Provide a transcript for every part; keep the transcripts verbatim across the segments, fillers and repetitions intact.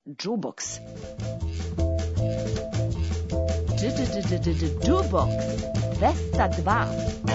Jukebox. Jukebox dvesta dva.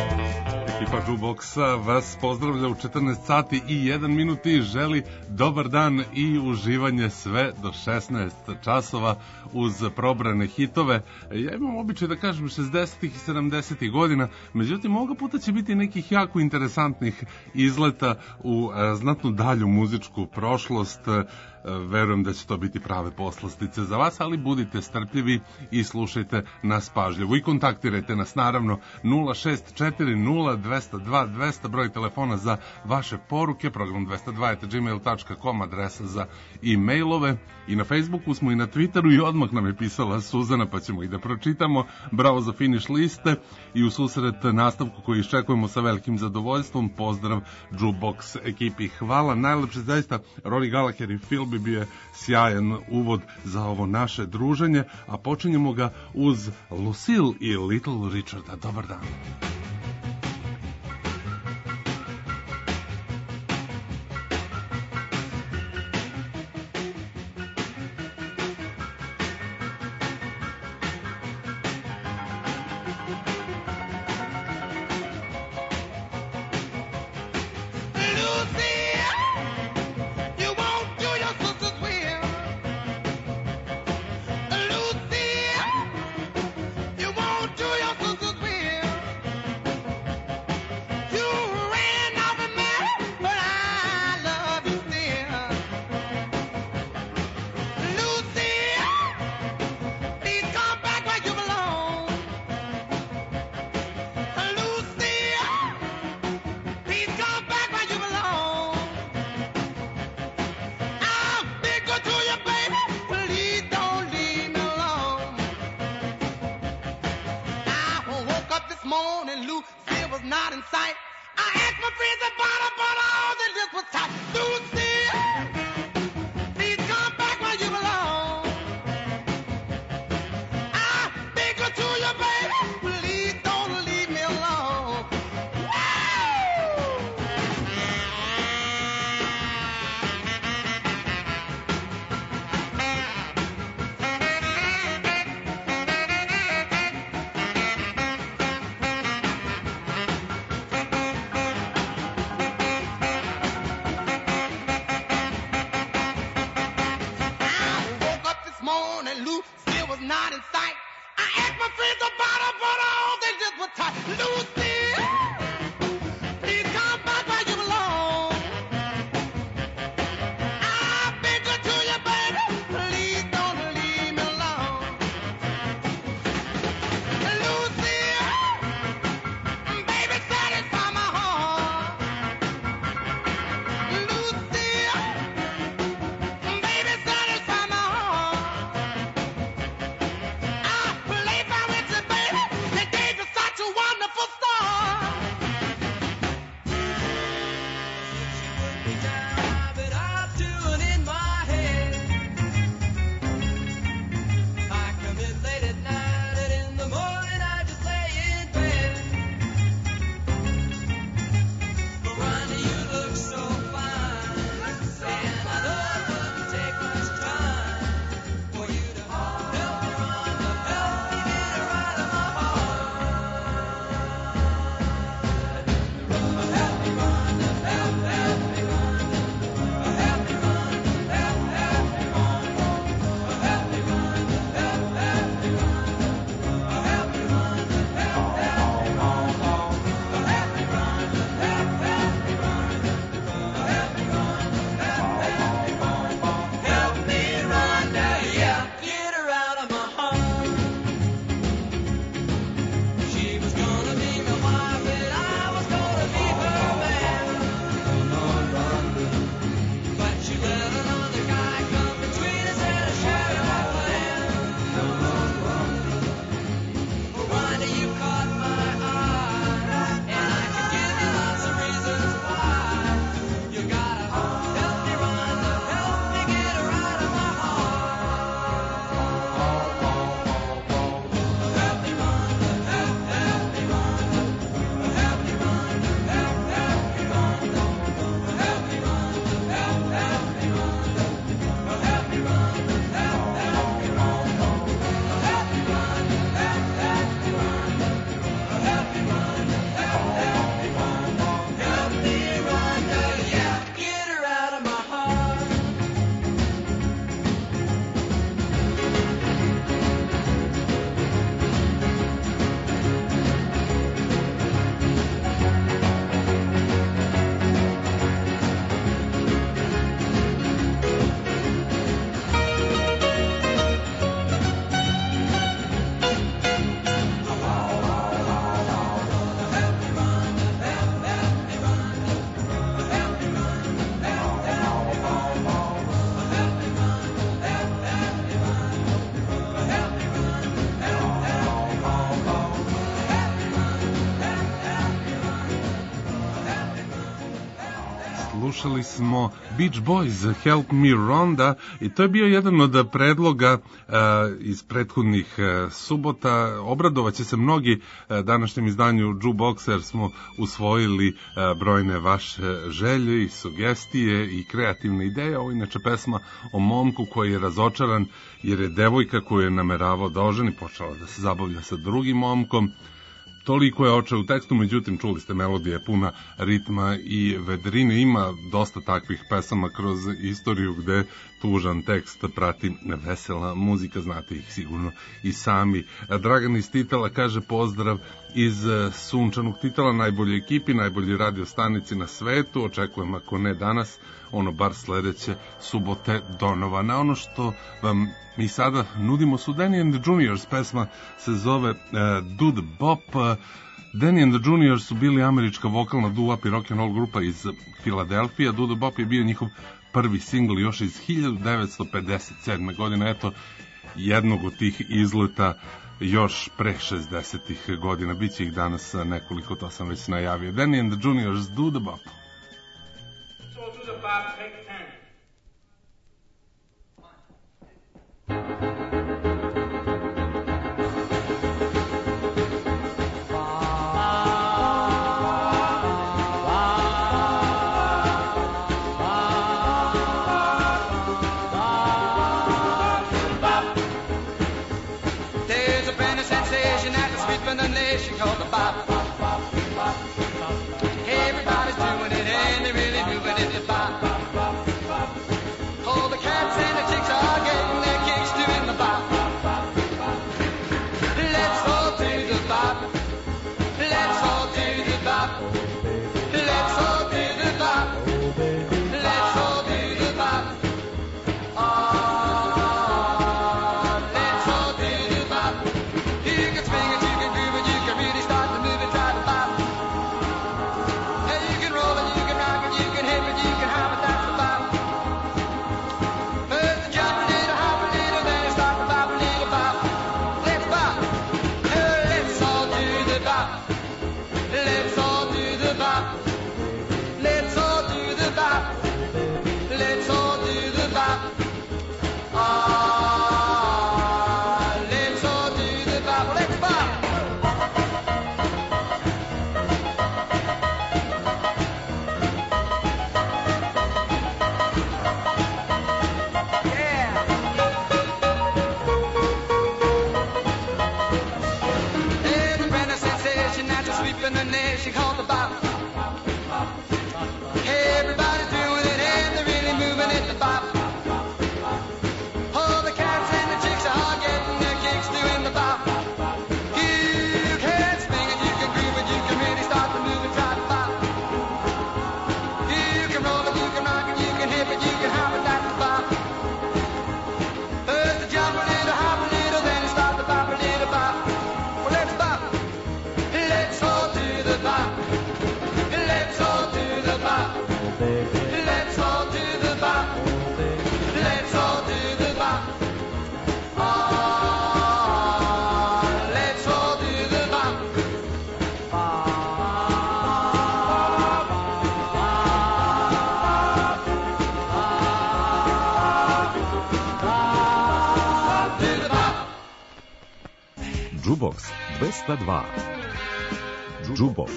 Ekipa Jukeboxa vas pozdravlja u četrnaest sati i jedan minut i želi dobar dan i uživanje sve do šesnaest časova uz probrane hitove. Ja imam običaj da kažem šezdesetih i sedamdesetih godina, međutim ovoga puta će biti nekih jako interesantnih izleta u znatno dalju muzičku prošlost. Verujem da će to biti prave poslastice za vas, ali budite strpljivi i slušajte nas pažljivo. I kontaktirajte nas naravno nula šest četiri nula dvesta dva dvesta, broj telefona za vaše poruke, program dvesta dva at gmail dot com, adresa za e-mailove. I na Facebooku smo i na Twitteru i odmah nam je pisala Suzana, pa ćemo i da pročitamo. Bravo za finiš liste i u susret nastavku koji iščekujemo sa velikim zadovoljstvom. Pozdrav Jukebox ekipi. Hvala najlepše, zaista Rory Gallagher i Phil bi bio sjajan uvod za ovo naše druženje, a počinjemo ga uz Lucille i Little Richarda. Dobar dan. Such a wonderful star. slušali smo Beach Boys, Help Me Rhonda, i to je bio jedan od predloga uh, iz prethodnih uh, subota. Obradovaće se mnogi uh, današnjem izdanju Jukeboxa, jer smo usvojili uh, brojne vaše želje i sugestije i kreativne ideje. Ovo je inače pesma o momku koji je razočaran jer je devojka koju je nameravao da oženi počela da se zabavlja sa drugim momkom. Toliko je očaj u tekstu, međutim čuli ste, melodija je puna ritma i vedrine. Ima dosta takvih pesama kroz istoriju gde tužan tekst prati vesela muzika, znate ih sigurno i sami. Dragan iz Titela kaže pozdrav iz sunčanog Titela, najbolje ekipi, najbolji radio stanici na svetu. Očekujem, ako ne danas, ono bar sledeće subote donovana. Ono što vam mi sada nudimo su Danny and the Juniors, pesma se zove uh, Dude Bop. Danny and the Juniors su bili američka vokalna doo-wop i rock'n'roll grupa iz Filadelfija. Dude Bop je bio njihov prvi singl još iz hiljadu devetsto pedeset sedme. godine, eto jednog od tih izleta još pre šezdesetih godina. Biće ih danas nekoliko, to sam već najavio. Danny and the Juniors, Do the Bop. So do the bop, take ten. Jukebox dvesta dva. Jukebox.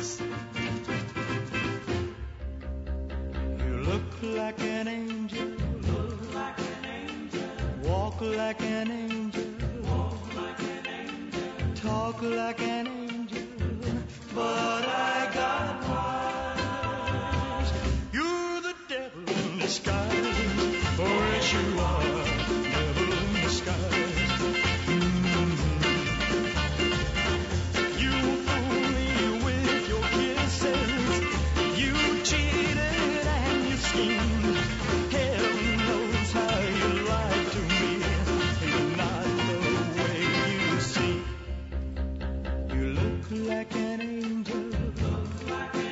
You look like an angel, look like an angel, walk like an angel, walk like an angel, talk like an angel, but I got wise. You're the devil in disguise, oh yes you are, devil in disguise. Like an angel, look like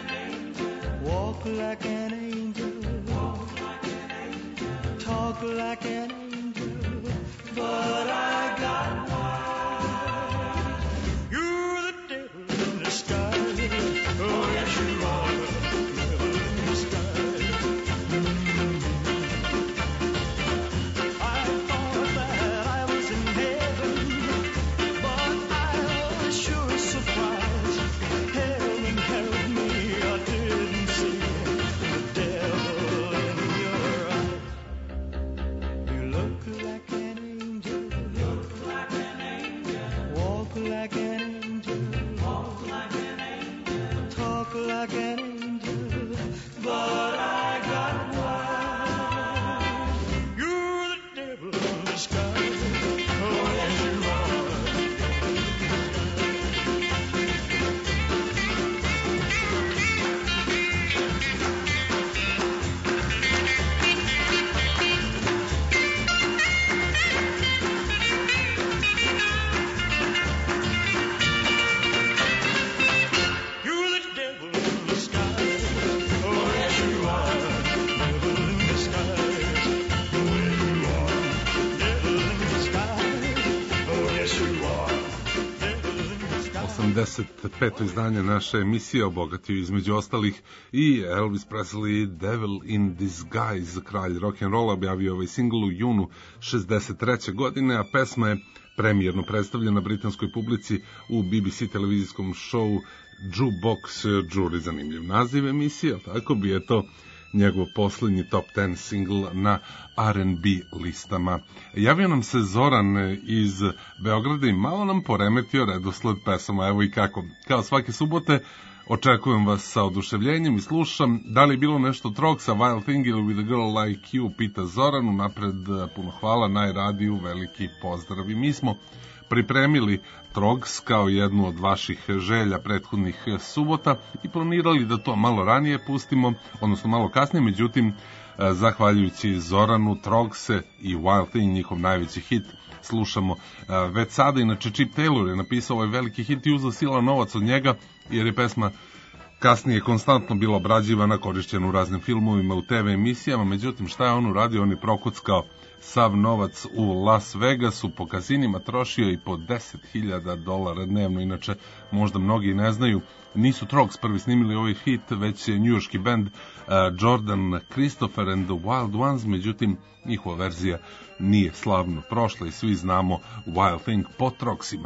look like an angel, look like an angel, walk like an angel, walk like an angel, talk like an angel, but I got wild. You're the devil in disguise. Oh, yes, you are. osamdeset peto izdanje naše emisije obogatio između ostalih i Elvis Presley, Devil in Disguise, kralj rock'n'rolla, objavio ovaj singl u junu šezdeset treće godine, a pesma je premijerno predstavljena britanskoj publici u B B C televizijskom šovu Jukebox Jury. Zanimljiv naziv emisije, tako bi je to njegov poslednji top ten singl na R and B listama. Javio nam se Zoran iz Beograda i malo nam poremetio redosled pesama, evo i kako. Kao svake subote, očekujem vas sa oduševljenjem i slušam. Da li je bilo nešto Trogsa, Wild Thing ili With a Girl Like You, pita Zoran. Unapred puno hvala, najradiju, veliki pozdrav. I mi smo pripremili Trogs kao jednu od vaših želja prethodnih subota i planirali da to malo ranije pustimo, odnosno malo kasnije, međutim, zahvaljujući Zoranu, Trogse i Wild Thing, njihov najveći hit, slušamo već sada. Inače, Chip Taylor je napisao ovaj veliki hit i uzeo silan novac od njega, jer je pesma kasnije konstantno bila obrađivana, korišćena u raznim filmovima, u te ve emisijama, međutim, šta je on uradio? On je prokuckao sav novac u Las Vegasu, po kazinima trošio i po deset hiljada dolara dnevno. Inače, možda mnogi ne znaju, nisu Trogs prvi snimili ovaj hit, već je njujorški band uh, Jordan Christopher and the Wild Ones, međutim, njihova verzija nije slavno prošla i svi znamo Wild Thing po Trogsima.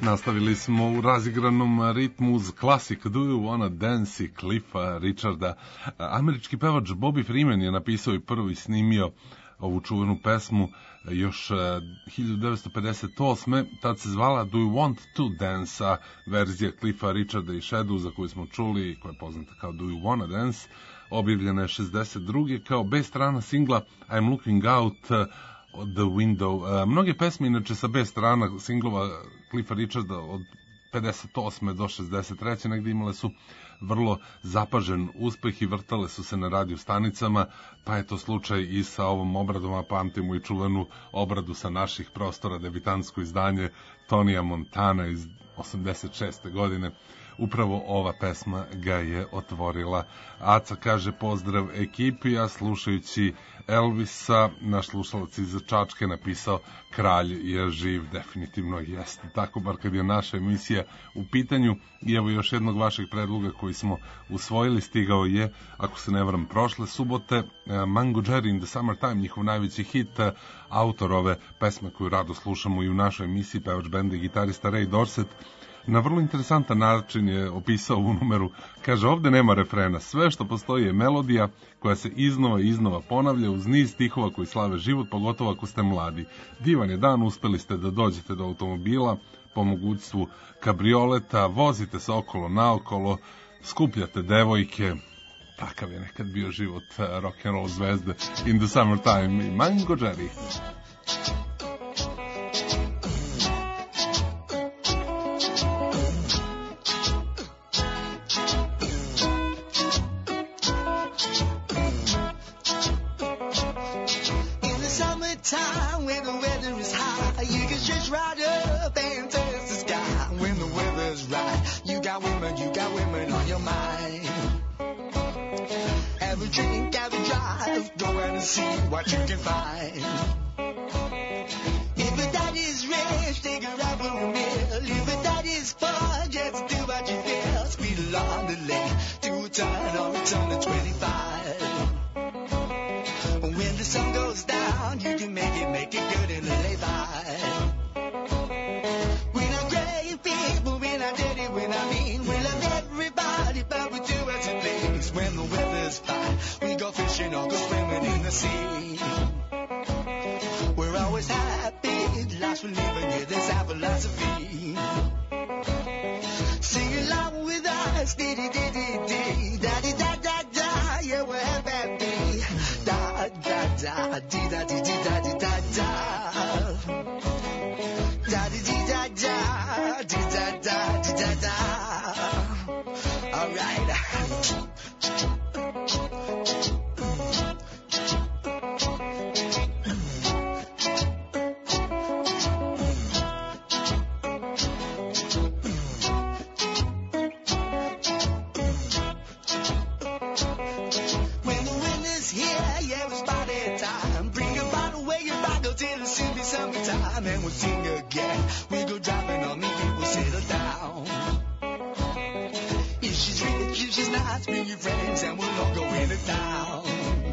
Nastavili smo u razigranom ritmu uz klasik Do You Wanna Dance i Cliffa Richarda. Američki pevač Bobby Freeman je napisao i prvo i snimio ovu čuvenu pesmu još hiljadu devetsto pedeset osme. Tad se zvala Do You Want To Dance, a verzija Cliffa Richarda i Shadow, za koju smo čuli, koja je poznata kao Do You Wanna Dance, objavljena je šezdeset druge kao B strana singla I'm Looking Out the Window. E, mnoge pesme, inače, sa B strana singlova Cliffa Richarda od pedeset osme do šezdeset treće negdje imale su vrlo zapažen uspeh i vrtale su se na radio stanicama, pa je to slučaj i sa ovom obradom, a pamtimo i čuvenu obradu sa naših prostora, debitansko izdanje Tonija Montana iz osamdeset šeste godine. Upravo ova pesma ga je otvorila. Aca kaže pozdrav ekipi, a slušajući Elvisa, naš slušalac iz Čačke napisao kralj je živ. Definitivno jeste tako, bar kad je naša emisija u pitanju. I evo još jednog vašeg predloga koji smo usvojili, stigao je, ako se ne varam, prošle subote, Mango Jerry in the Summertime, njihov najveći hit. Autor ove pesme koju rado slušamo i u našoj emisiji, pevač benda i gitarista Ray Dorset, na vrlo interesantan način je opisao ovu numeru. Kaže, ovde nema refrena, sve što postoji je melodija koja se iznova i iznova ponavlja uz niz stihova koji slave život, pogotovo ako ste mladi. Divan je dan, uspeli ste da dođete do automobila, po mogućstvu kabrioleta, vozite se okolo naokolo, skupljate devojke. Takav je nekad bio život rock'n'roll zvezde in the summertime. Mango Jerry. What you can find. If your daddy's rich, take her out for a meal. If your daddy's poor, just do what you feel. Speed along the lane to a turn or a turn of twenty-five. When the sun goes down, you can make it, make it good and lay by. We're not great people, we're not dirty, we're not mean. We love everybody, but we do as it please. When the weather's fine, we go fishing or go swimming in the sea. We're always happy, lost for living, yeah, that's our philosophy. Sing along with us, dee dee dee dee dee, da dee da da da, yeah, we're happy. Da da da, dee da dee dee da dee da da. Da dee dee da da, dee da da dee da da. All right. Summertime and we'll sing again. We go driving on me, people settle down. If she's rich, if she's nice, bring your friends and we'll all go in and down.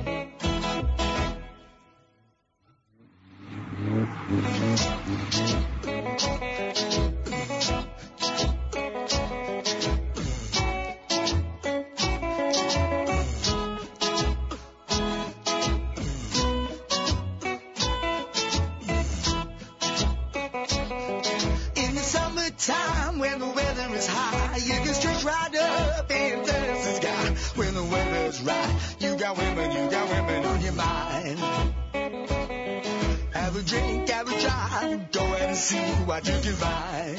Time when the weather is high, you can stretch right up and touch the sky. When the weather's right, you got women, you got women on your mind. Have a drink, have a drive, go and see what you can find.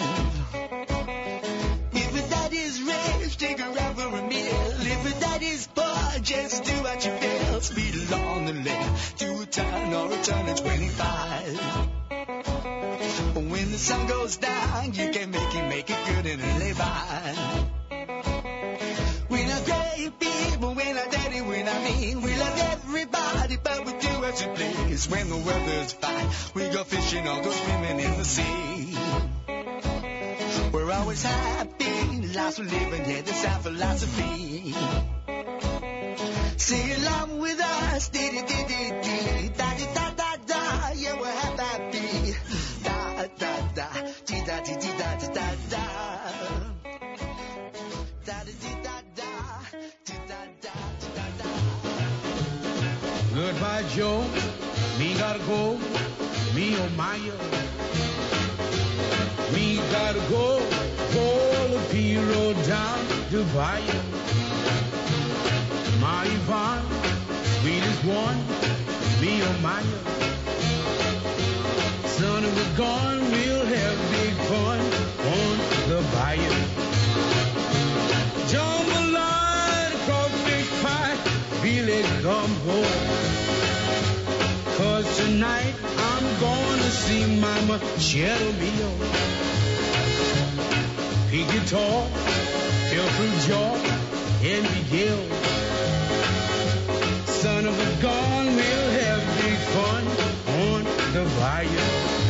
If your daddy's rich, take her out for a meal. If your daddy's poor, just do what you feel. Speed along the lane, do a turn or a turn at twenty-five. When the sun goes down, you can make it, make it good and live by. We're not great people, we're not dirty, we're not mean. We love everybody, but we do as we please. When the weather's fine, we go fishing or go swimming in the sea. We're always happy, lots of living, yeah, that's our philosophy. Sing along with us, dee-dee-dee-dee-dee, da-dee-da-da-da, yeah, we're happy. Da da da, dee da dee dee da da da. Goodbye, Joe. Me gotta go. Me oh my. Me gotta go. Pull the P road down to Bayou. My Yvonne, sweetest one. Me oh my. Son of a gun, we'll have big fun on the bayou. Jambalaya, crawfish pie, Billy gumbo. Cause tonight I'm gonna see Mama Cheddar Mio. Piggy Talk, Phil Fruit Jaw, and Miguel. Son of a gun, we'll have big fun on the bayou.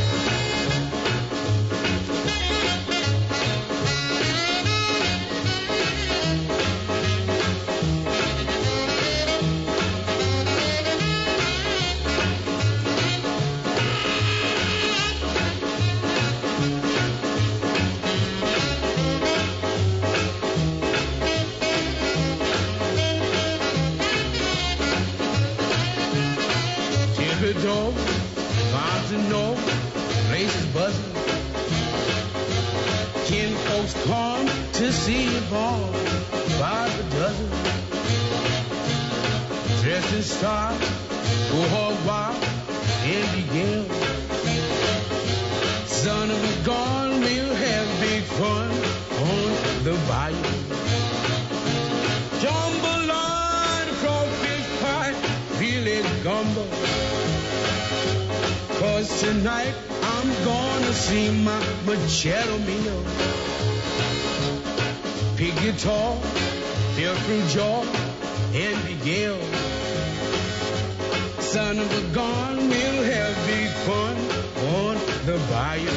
Dog, farms and know, places buzzing. Kin folks come to see you born by the dozen. Dressed in style, go hog wild, and begin. Son of a gun, we'll have big fun on the bayou. Jambalaya, crawfish pie, filet gumbo. Cause tonight I'm gonna see my Machado Mio. Piggy Talk, Phil Fruit Jaw, and Miguel. Son of a gun, we'll have big fun on the bayou.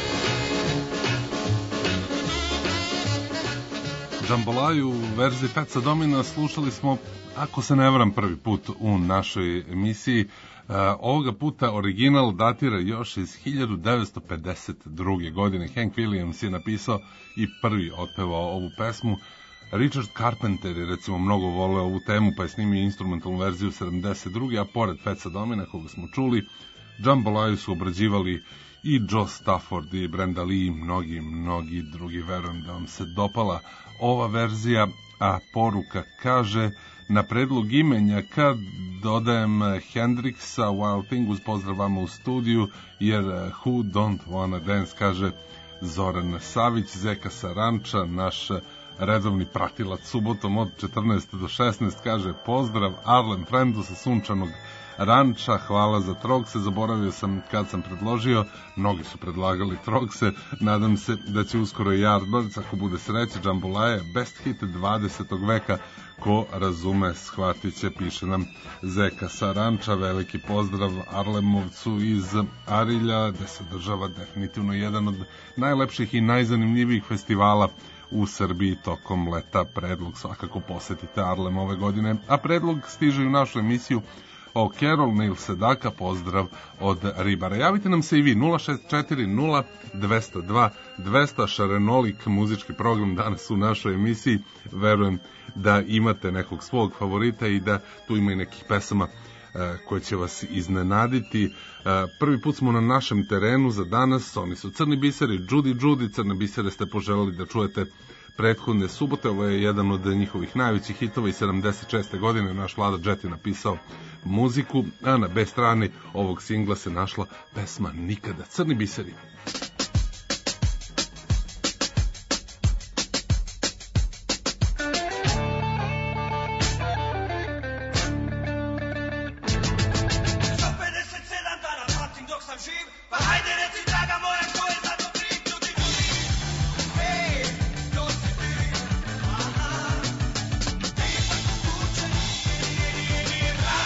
Jambalaju u verziji Fetsa Domina slušali smo, ako se ne varam, prvi put u našoj emisiji. Uh, ovoga puta original datira još iz hiljadu devetsto pedeset druge. godine. Hank Williams je napisao i prvi otpevao ovu pesmu. Richard Carpenter je recimo mnogo voleo ovu temu, pa je snimio instrumentalnu verziju sedamdeset druge. a pored Fetsa Domina, koga smo čuli, Jambalaju su obrađivali i Joe Stafford i Brenda Lee i mnogi, mnogi drugi. Verujem da vam se dopala ova verzija, a poruka kaže: na predlog imenja kad dodajem Hendrixa Wild Thing, uz pozdrav vama u studiju, jer who don't wanna dance, kaže Zoran Savić, Zeka sa Ranča, naš redovni pratilac subotom od četrnaest do šesnaest, kaže pozdrav Arlen Frendu sa sunčanog Ranča, hvala za Trogse, zaboravio sam kad sam predložio, mnogi su predlagali Trogse, nadam se da će uskoro i Yardbirds, ako bude sreće. Jambalaya, best hit dvadesetog veka, ko razume, shvatit će, piše nam Zeka sa Ranča. Veliki pozdrav Arlemovcu iz Arilja, gde se održava definitivno jedan od najlepših i najzanimljivijih festivala u Srbiji tokom leta. Predlog svakako posetite Arlem ove godine, a predlog stiže u našu emisiju o Carol Neil Sedaka, pozdrav od Ribara. Javite nam se i vi, nula šest četiri nula dva zero dva dva zero, šarenolik muzički program danas u našoj emisiji. Verujem da imate nekog svog favorita i da tu ima i nekih pesama koje će vas iznenaditi. Prvi put smo na našem terenu za danas, oni su Crni biseri, Judy Judy. Crne bisere ste poželeli da čujete prethodne subote, ovo je jedan od njihovih najvećih hitova iz sedamdeset šeste. godine, naš Vlada Džet je napisao muziku, a na B strani ovog singla se našla pesma Nikada. Crni biseri.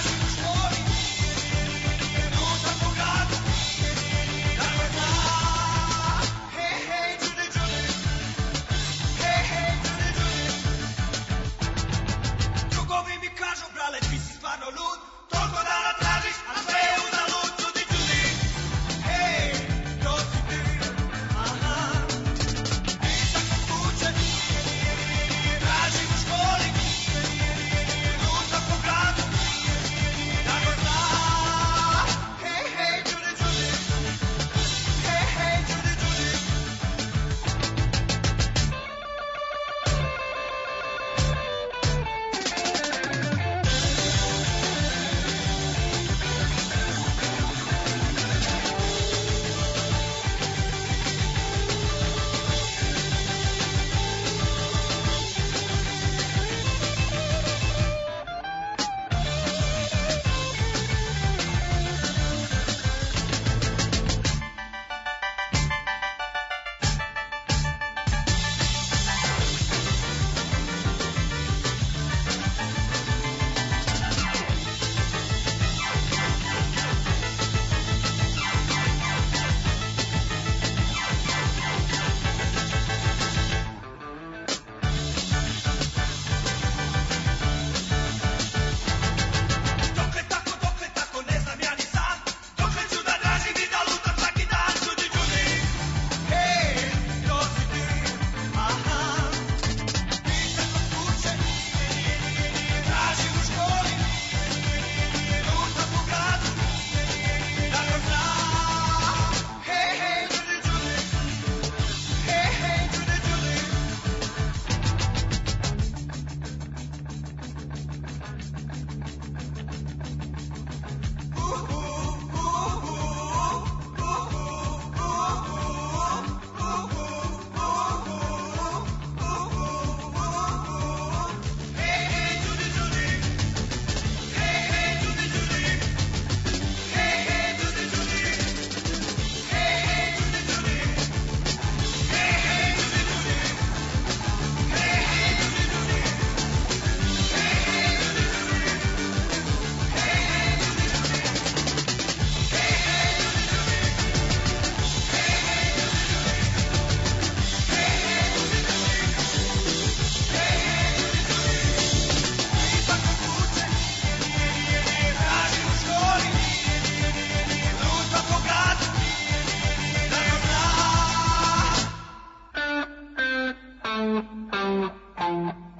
Da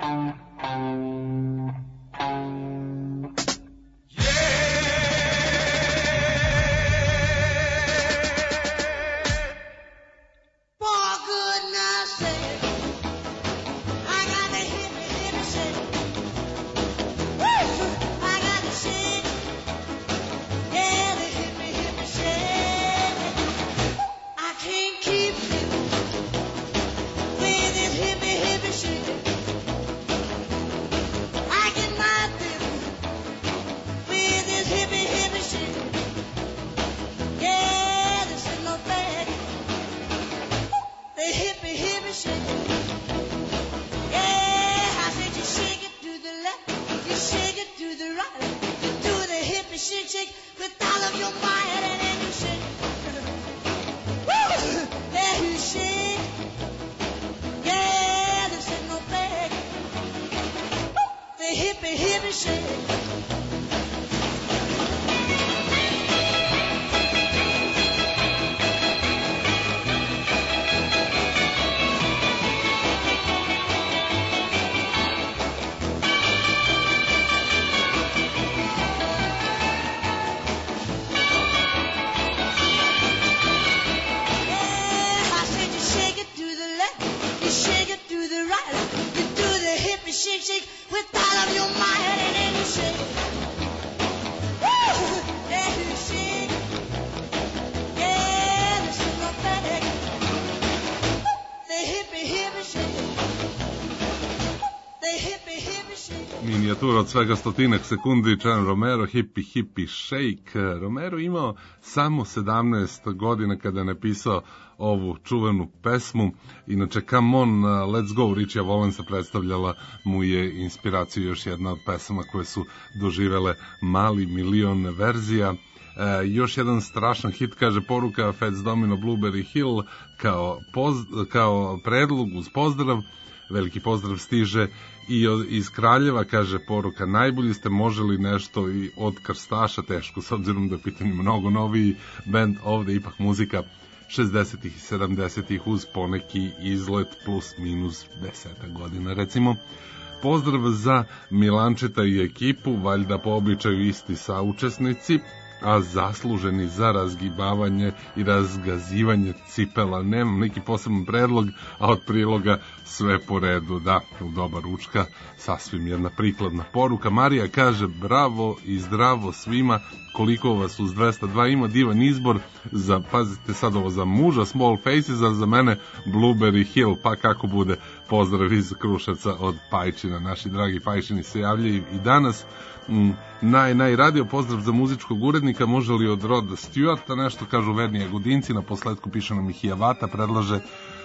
Minijatura od svega stotinak sekundi, John Romero, Hippie Hippie Shake. Romero imao samo sedamnaest godina kada je napisao ovu čuvenu pesmu. Inače, Come On, Let's Go, Richie Valensa predstavljala mu je inspiraciju, još jedna od pesama koje su doživele mali milion verzija. E, još jedan strašan hit, kaže poruka Fats Domino, Blueberry Hill, kao, poz, kao predlog uz pozdrav. Veliki pozdrav stiže i od, iz Kraljeva, kaže poruka, najbolji ste, moželi nešto i od Krstaša, teško, s obzirom da je pitanje mnogo noviji band, ovde ipak muzika šezdesetih i sedamdesetih uz poneki izlet plus minus deseta godina, recimo. Pozdrav za Milančeta i ekipu, valjda po običaju isti saučesnici, a zasluženi za razgibavanje i razgazivanje cipela. Nemam neki poseban predlog, a od priloga sve po redu. Da, u doba ručka, sasvim jedna prikladna poruka. Marija kaže, bravo i zdravo svima, koliko vas uz dvesta dva ima, divan izbor, za, pazite sad ovo, za muža Small Faces, a za mene Blueberry Hill, pa kako bude. Pozdrav iz Kruševca od Pajčina, naši dragi Pajčini se javljaju i danas. Mm, naj, naj radio pozdrav za muzičkog urednika, može li od Roda Stewarta nešto, kažu verni Jagodinci, na posledku piše nam i Hijavata, predlaže uh,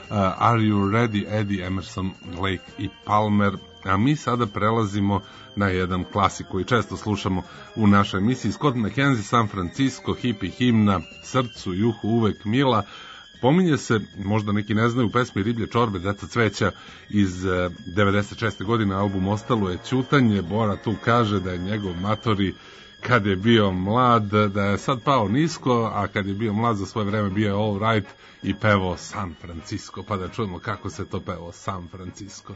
Are You Ready, Eddie, Emerson, Lake i Palmer, a mi sada prelazimo na jedan klasik koji često slušamo u našoj emisiji, Scott McKenzie, San Francisco, hippie himna, srcu, juhu, uvek mila. Pominje se, možda neki ne znaju, u pesmi Riblje čorbe, Deca cveća iz devedeset šeste godine, album Ostalo je ćutanje. Bora tu kaže da je njegov matori kad je bio mlad, da je sad pao nisko, a kad je bio mlad za svoje vreme bio je all right i pevao San Francisco, pa da čujemo kako se to pevao San Francisco.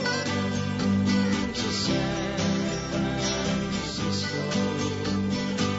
San Francisco.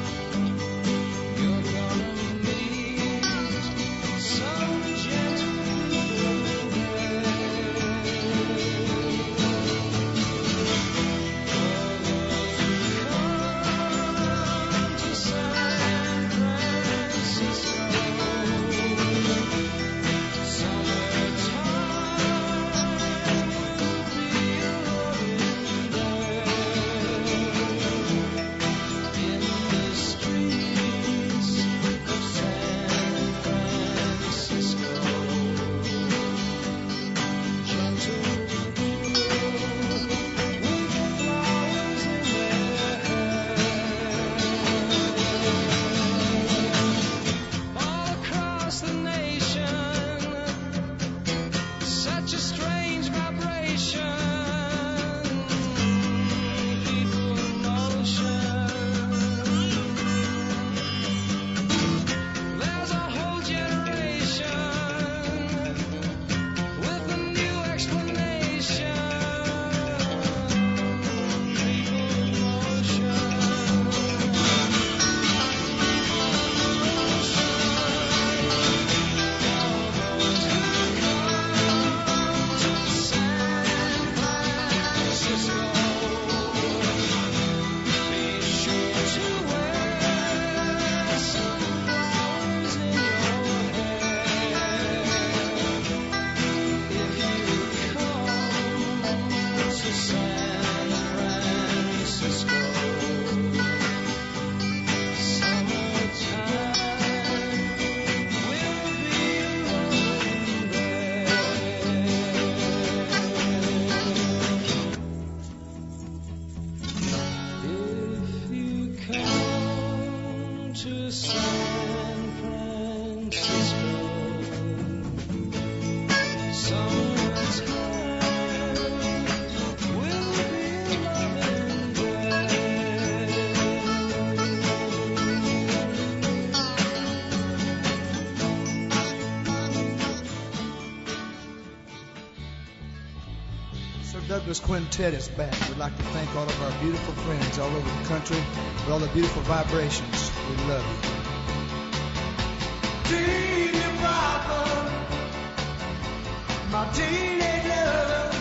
Francisco. Someone's heart will be loving there. Sir Douglas Quintet is back. We'd like to thank all of our beautiful friends all over the country for all the beautiful vibrations. We love you. Teeny problem, my teenage love.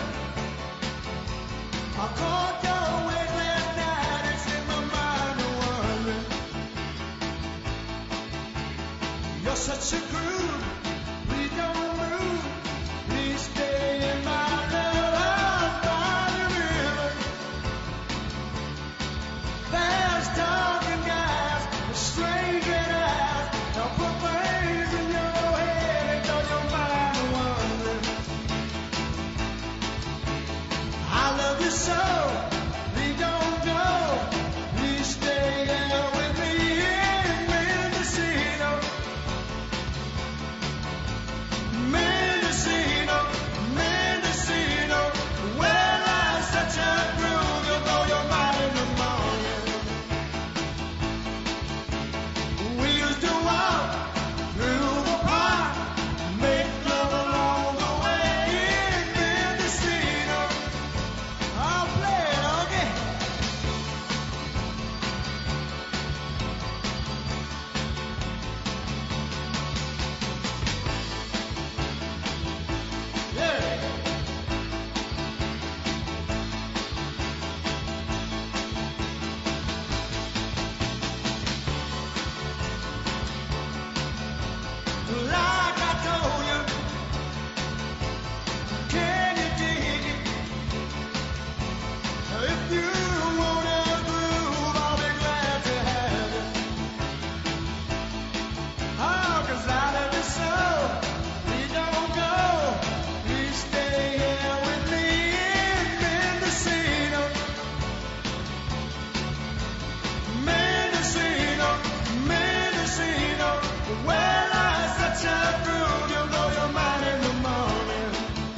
I caught your wait last night, it's in my mind wondering. You're such a groove, please don't move, please stay in my love by the river. Fast talking guys, strange red eyes, don't put brains in your head until your mind wandering. I love you so, please don't go, please stay here with me in Mendocino. Mendocino, Mendocino, where lies such a groove, you'll blow your mind in the morning. We used to walk through the park, make love along the way in Mendocino. I'll play it again. Yeah. Like I told you, can you dig it? If you wanna groove, I'll be glad to have you. Oh, 'cause I love you so, please don't go, please stay here with me in Mendocino. Mendocino, Mendocino, where lies such a groove, you'll blow your mind in the morning.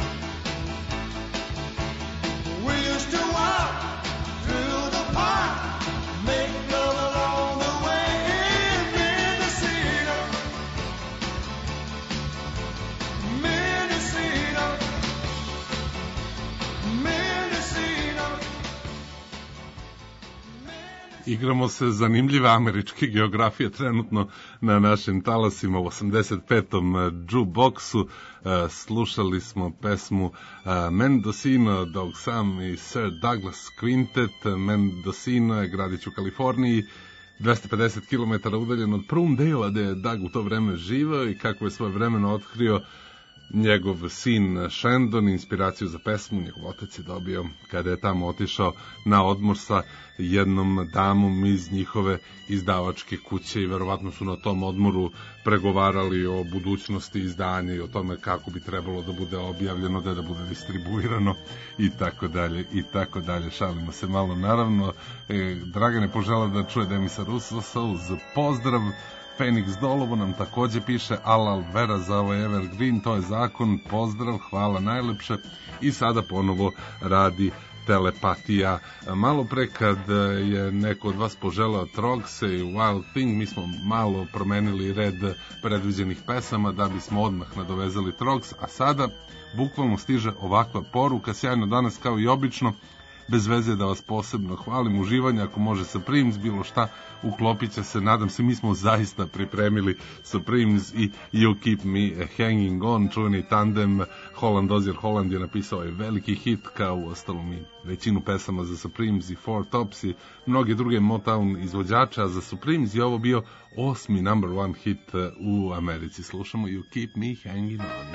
We used to walk through the park, make love along the way in Mendocino. Mendocino, Mendocino. Igramo se zanimljive američke geografije trenutno na našim talasima u osamdeset petom jukeboxu. E, slušali smo pesmu e, Mendocino, Dog Sam i Sir Douglas Quintet. Mendocino je gradić u Kaliforniji, dvesta pedeset kilometara udaljen od Prumdale-a, gde je Doug u to vreme živao i kako je svoje vremeno otkrio njegov sin Shandon, inspiraciju za pesmu njegov otac je dobio kada je tamo otišao na odmor sa jednom damom iz njihove izdavačke kuće i verovatno su na tom odmoru pregovarali o budućnosti izdanja i o tome kako bi trebalo da bude objavljeno, da da bude distribuirano i tako dalje i tako dalje. Šalimo se malo naravno. E, Dragan je poželao da čuje Demisa Rusosa uz pozdrav. Fenix Dolovo nam takođe piše Al Vera za ovaj Evergreen, to je zakon, pozdrav, hvala najlepše. I sada ponovo radi telepatija. Malo pre kad je neko od vas poželeo Trogse i Wild Thing, mi smo malo promenili red predviđenih pesama da bismo odmah nadovezali Trogs, a sada bukvalno stiže ovakva poruka, sjajno danas kao i obično, bez veze da vas posebno hvalim, uživanje, ako može Supremes, bilo šta, uklopit će se, nadam se, mi smo zaista pripremili Supremes i You Keep Me Hanging On, čuveni tandem Holland Ozier Holland je napisao ovaj veliki hit, kao u ostalom i većinu pesama za Supremes i Four Tops i mnoge druge Motown izvođača. Za Supremes je ovo bio osmi number one hit u Americi. Slušamo You Keep Me Hanging On.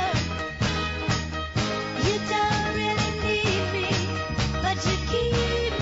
Keep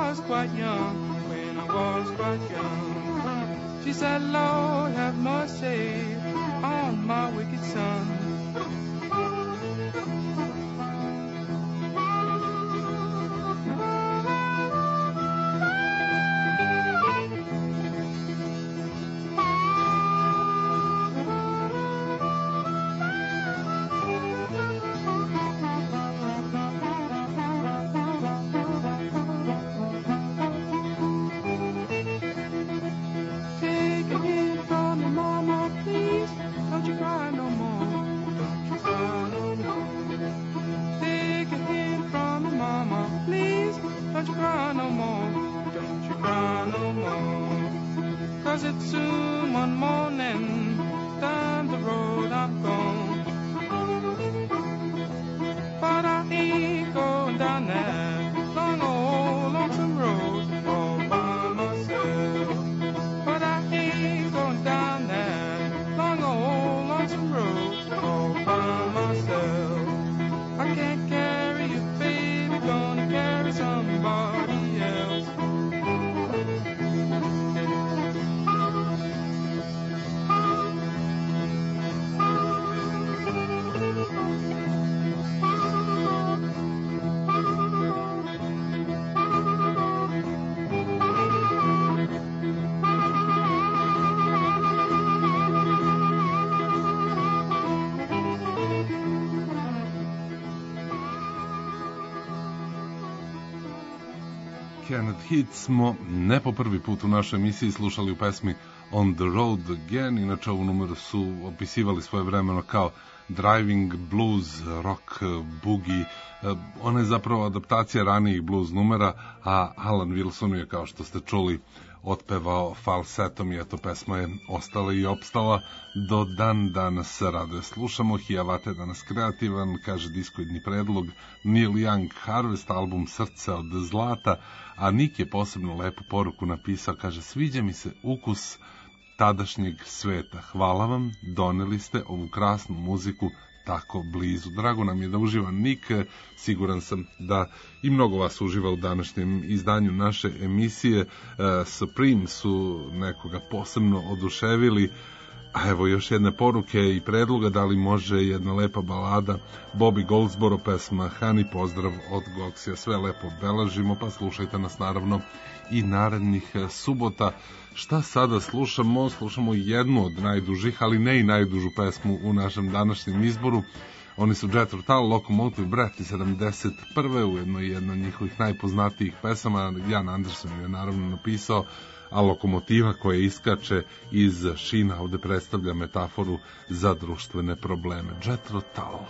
was quite young, when I was quite young. She said, Lord, have mercy on my wicked son. Kenneth Hit smo ne po prvi put u našoj emisiji slušali u pesmi On the Road Again. Inače ovu numeru su opisivali svoje vremeno kao driving blues, rock, boogie. Ona je zapravo adaptacija ranijih blues numera, a Alan Wilson je, kao što ste čuli, otpevao falsetom i eto pesma je ostala i opstala do dan danas rade. Slušamo Hiavate danas kreativan, kaže diskoidni predlog, Neil Young Harvest, album Srce od zlata, a Nik je posebno lepu poruku napisao, kaže sviđa mi se ukus tadašnjeg sveta. Hvala vam, doneli ste ovu krasnu muziku tako blizu. Drago nam je da uživa Nik, siguran sam da i mnogo vas uživa u današnjem izdanju naše emisije. Supreme su nekoga posebno oduševili, a evo još jedne poruke i predloga, da li može jedna lepa balada Bobby Goldsboro, pesma Hani, pozdrav od Goksija. Sve lepo beležimo, pa slušajte nas naravno i narednih subota. Šta sada slušamo? Slušamo jednu od najdužih, ali ne i najdužu pesmu u našem današnjem izboru. Oni su Jethro Tull, Locomotive Breath iz sedamdeset prve, ujedno jedna od njihovih najpoznatijih pesama. Jan Anderson je naravno napisao, a lokomotiva koja iskače iz šina ovde predstavlja metaforu za društvene probleme. Jethro Tull.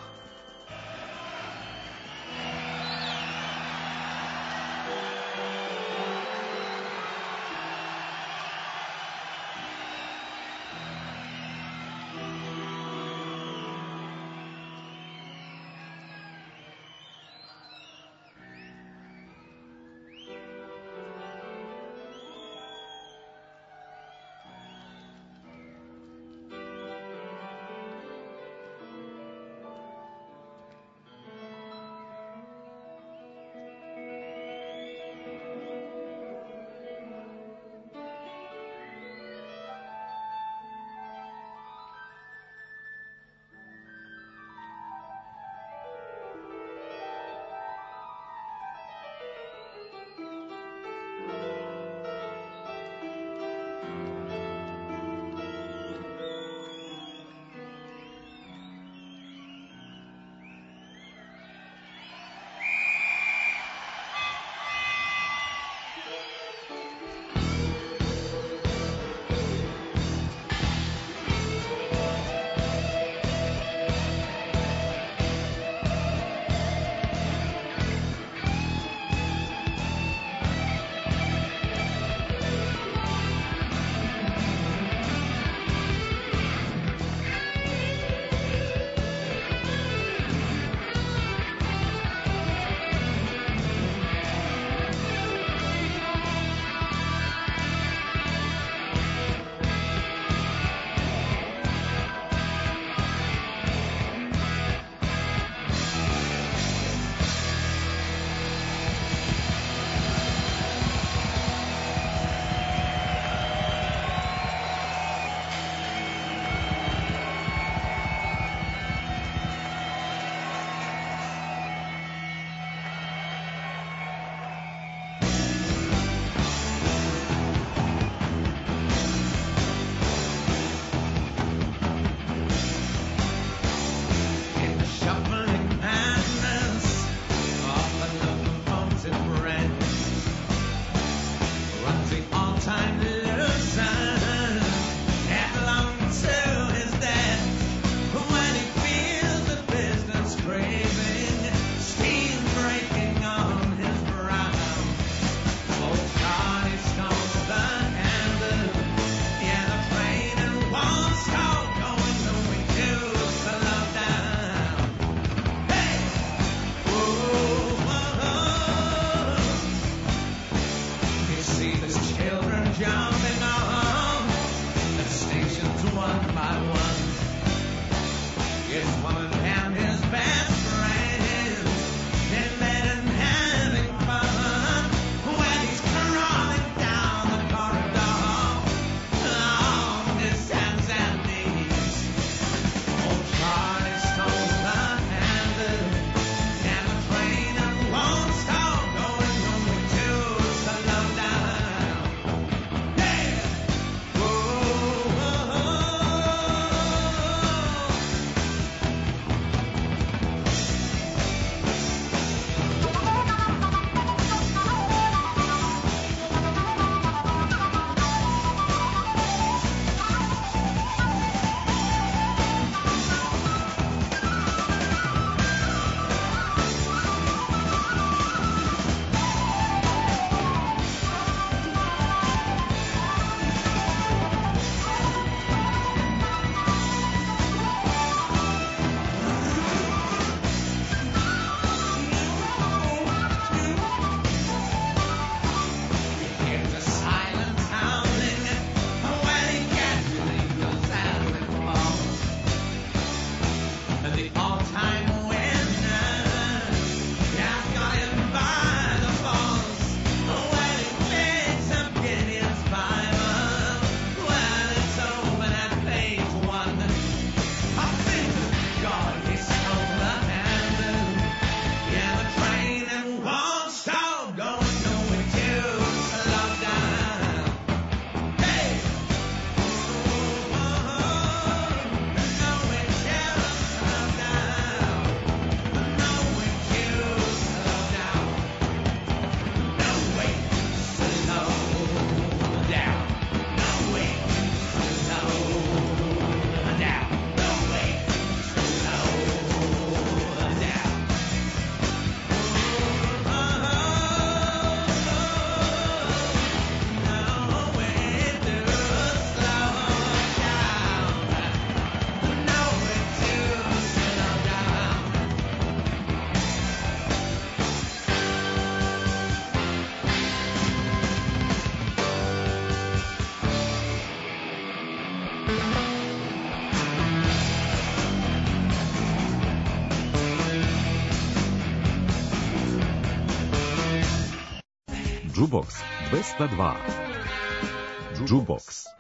Jukebox dvesta dva. Jukebox.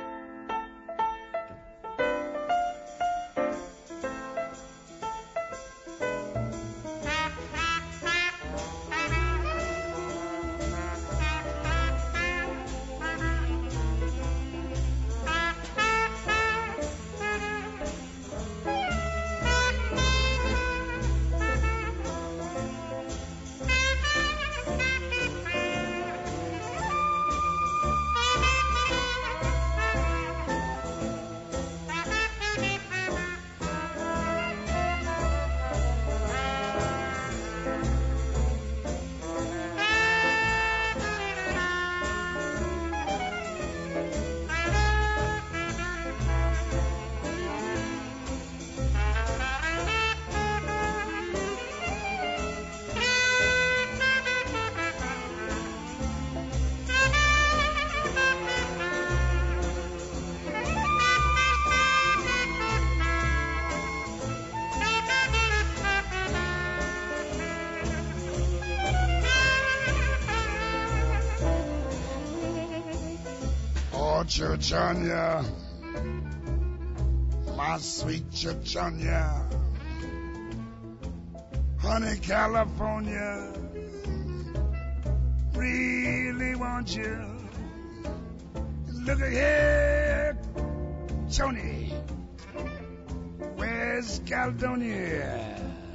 Churchanya, my sweet Churchanya, honey California, really want you. Look here, Tony, where's Caledonia?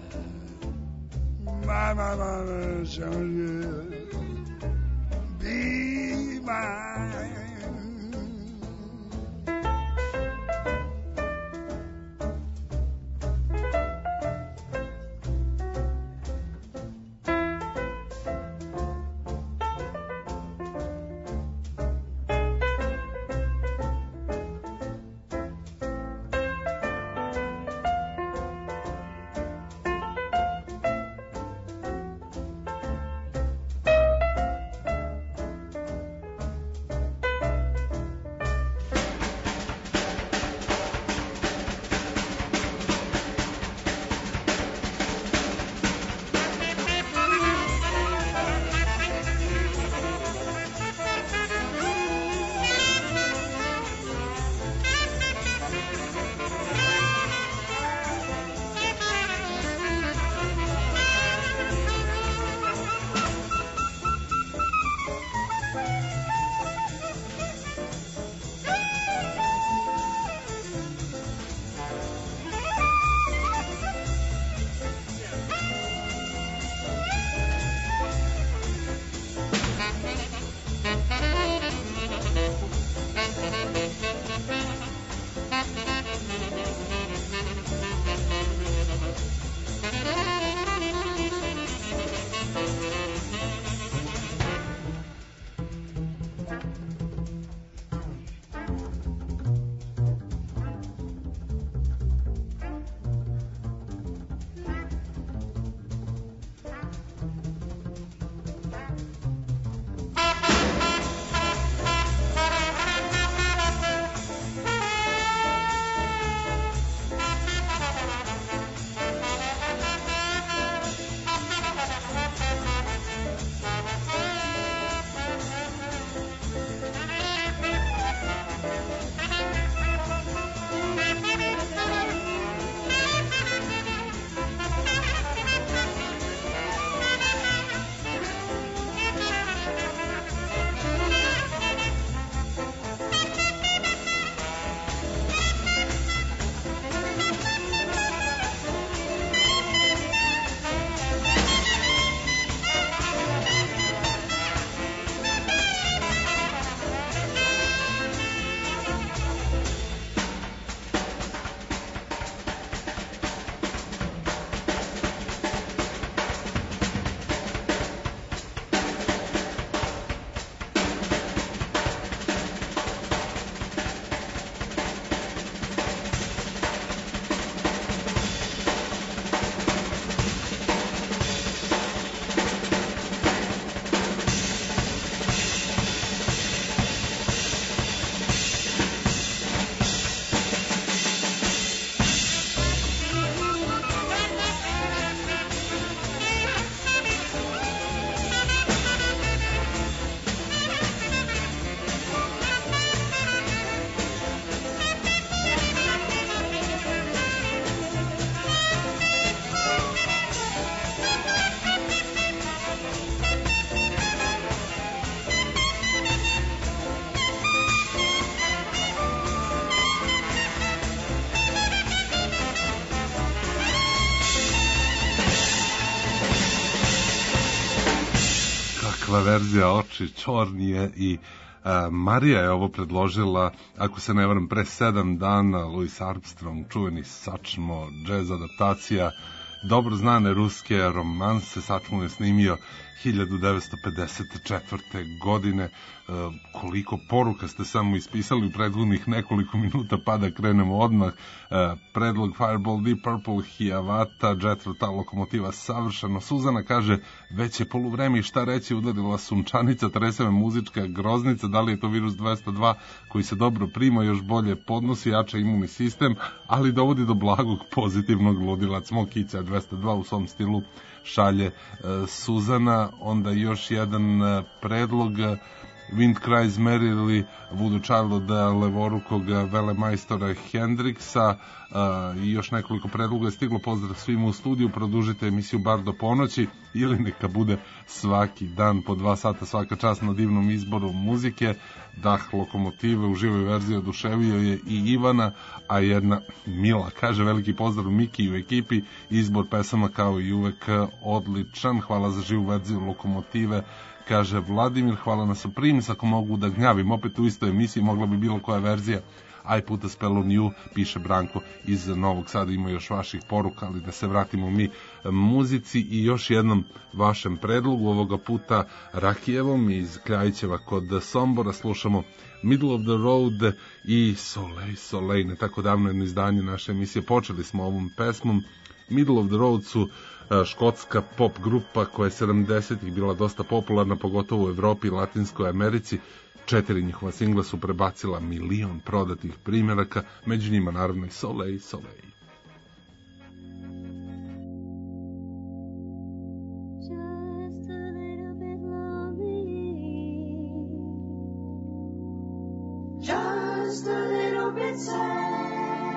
My, my, my, Tony, be mine. ova verzija Oči čornije i a, Marija je ovo predložila, ako se ne varam, pre sedam dana. Louis Armstrong, čuveni Sačmo, džez adaptacija dobro znane ruske romanse. Sačmo je snimio hiljadu devetsto pedeset četvrte. godine. E, koliko poruka ste samo ispisali u prethodnih nekoliko minuta, pa da krenemo odmah. E, predlog Fireball, Deep Purple, Hiawatha, Jethro Tull, Lokomotiva, savršeno. Suzana kaže, već je poluvreme i šta reći, udarila sunčanica, trese me muzička groznica. Da li je to virus dvesta dva koji se dobro prima, još bolje podnosi, jača imunni sistem, ali dovodi do blagog pozitivnog ludila. Smokića dvesta dva u svom stilu šalje e, Suzana. Onda još jedan e, predlog e, Wind Cries Merrily, Voodoo Child od levorukog velemajstora Hendrixa e, i još nekoliko predloga je stiglo. Pozdrav svima u studiju, produžite emisiju bar do ponoći ili neka bude svaki dan po dva sata, svaka čast na divnom izboru muzike. Dah Lokomotive u živoj verziji oduševio je i Ivana, a jedna Mila kaže veliki pozdrav Miki i u ekipi, izbor pesama kao i uvek odličan, hvala za živu verziju Lokomotive, kaže Vladimir, hvala na Supremes, ako mogu da gnjavim opet u istoj emisiji, mogla bi bilo koja verzija I put a spell on you, piše Branko iz Novog Sada. Ima još vaših poruka, ali da se vratimo mi muzici i još jednom vašem predlogu, ovoga puta Rakijevom iz Kljajićeva kod Sombora. Slušamo Middle of the Road i Soleil, Soleil, ne tako davno jedno izdanje naše emisije. Počeli smo ovom pesmom. Middle of the Road su škotska pop grupa koja je sedamdesetih bila dosta popularna, pogotovo u Evropi i Latinskoj Americi. Četiri njihova singla su prebacila milion prodatih primjeraka, među njima naravno i Soleil, Soleil. Just a little bit sad.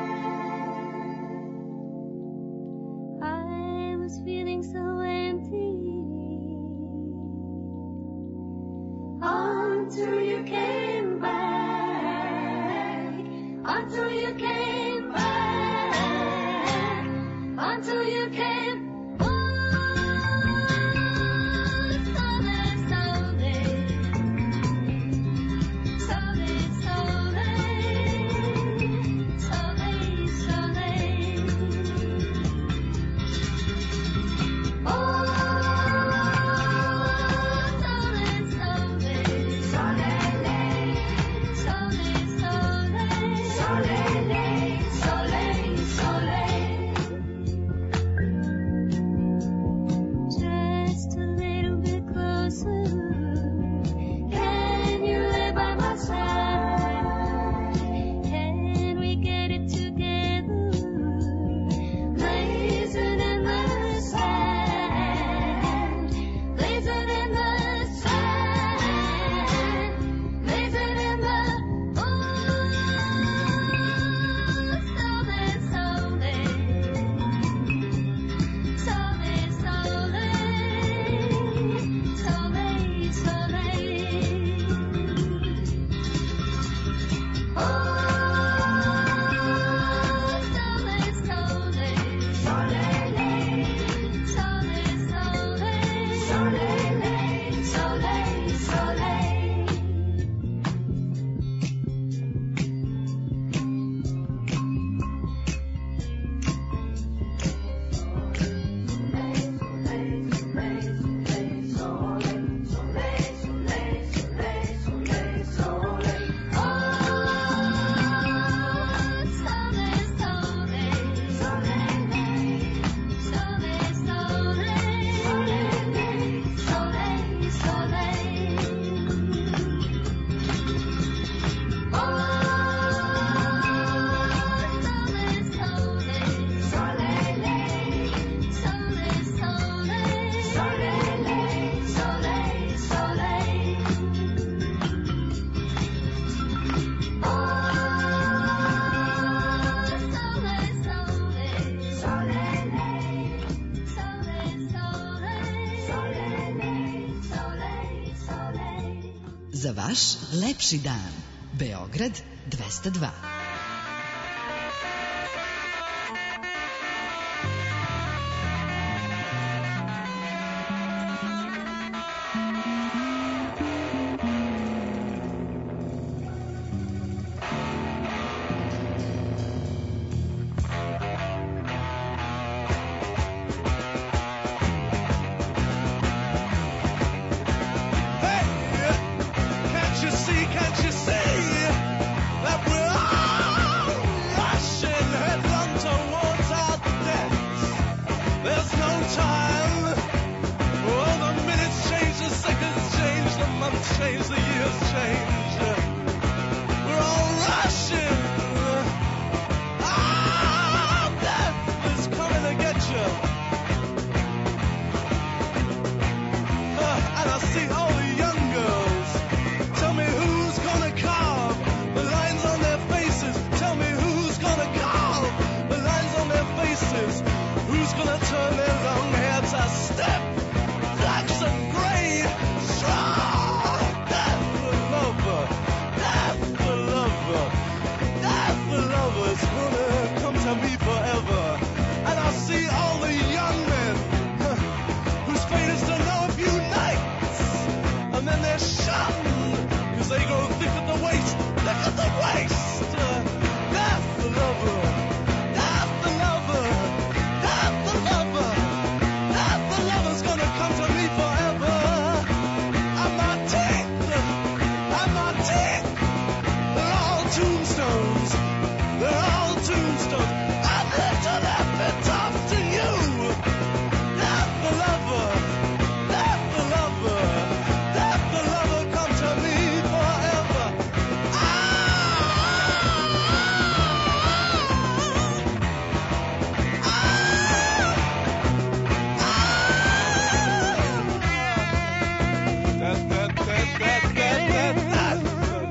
I was feeling so empty until you came back, until you came back, until you came. Za vaš lepši dan. Beograd dvesta dva. change, the years change. We're all rushing. Ah, death is coming to get you. Uh, and I see all the young girls. Tell me who's gonna carve the lines on their faces. Tell me who's gonna carve the lines on their faces. Who's gonna turn their long hair to step flaxen gray straw? Death the lover, death the lover, death the lover is gonna come to me forever. And I see all the young men huh, whose fate is to know a few nights, and then they're shunned because they grow thick at the waist, thick at the waist. Uh, death the lover, death the lover, death the lover, death the lover's gonna come to me forever. And my teeth, and my teeth, they're all tombstones, they're all tombstones. I live to that bit off to you. Death the lover, death the lover, death the lover, come to me forever. Death, death, death, death, death, death, death.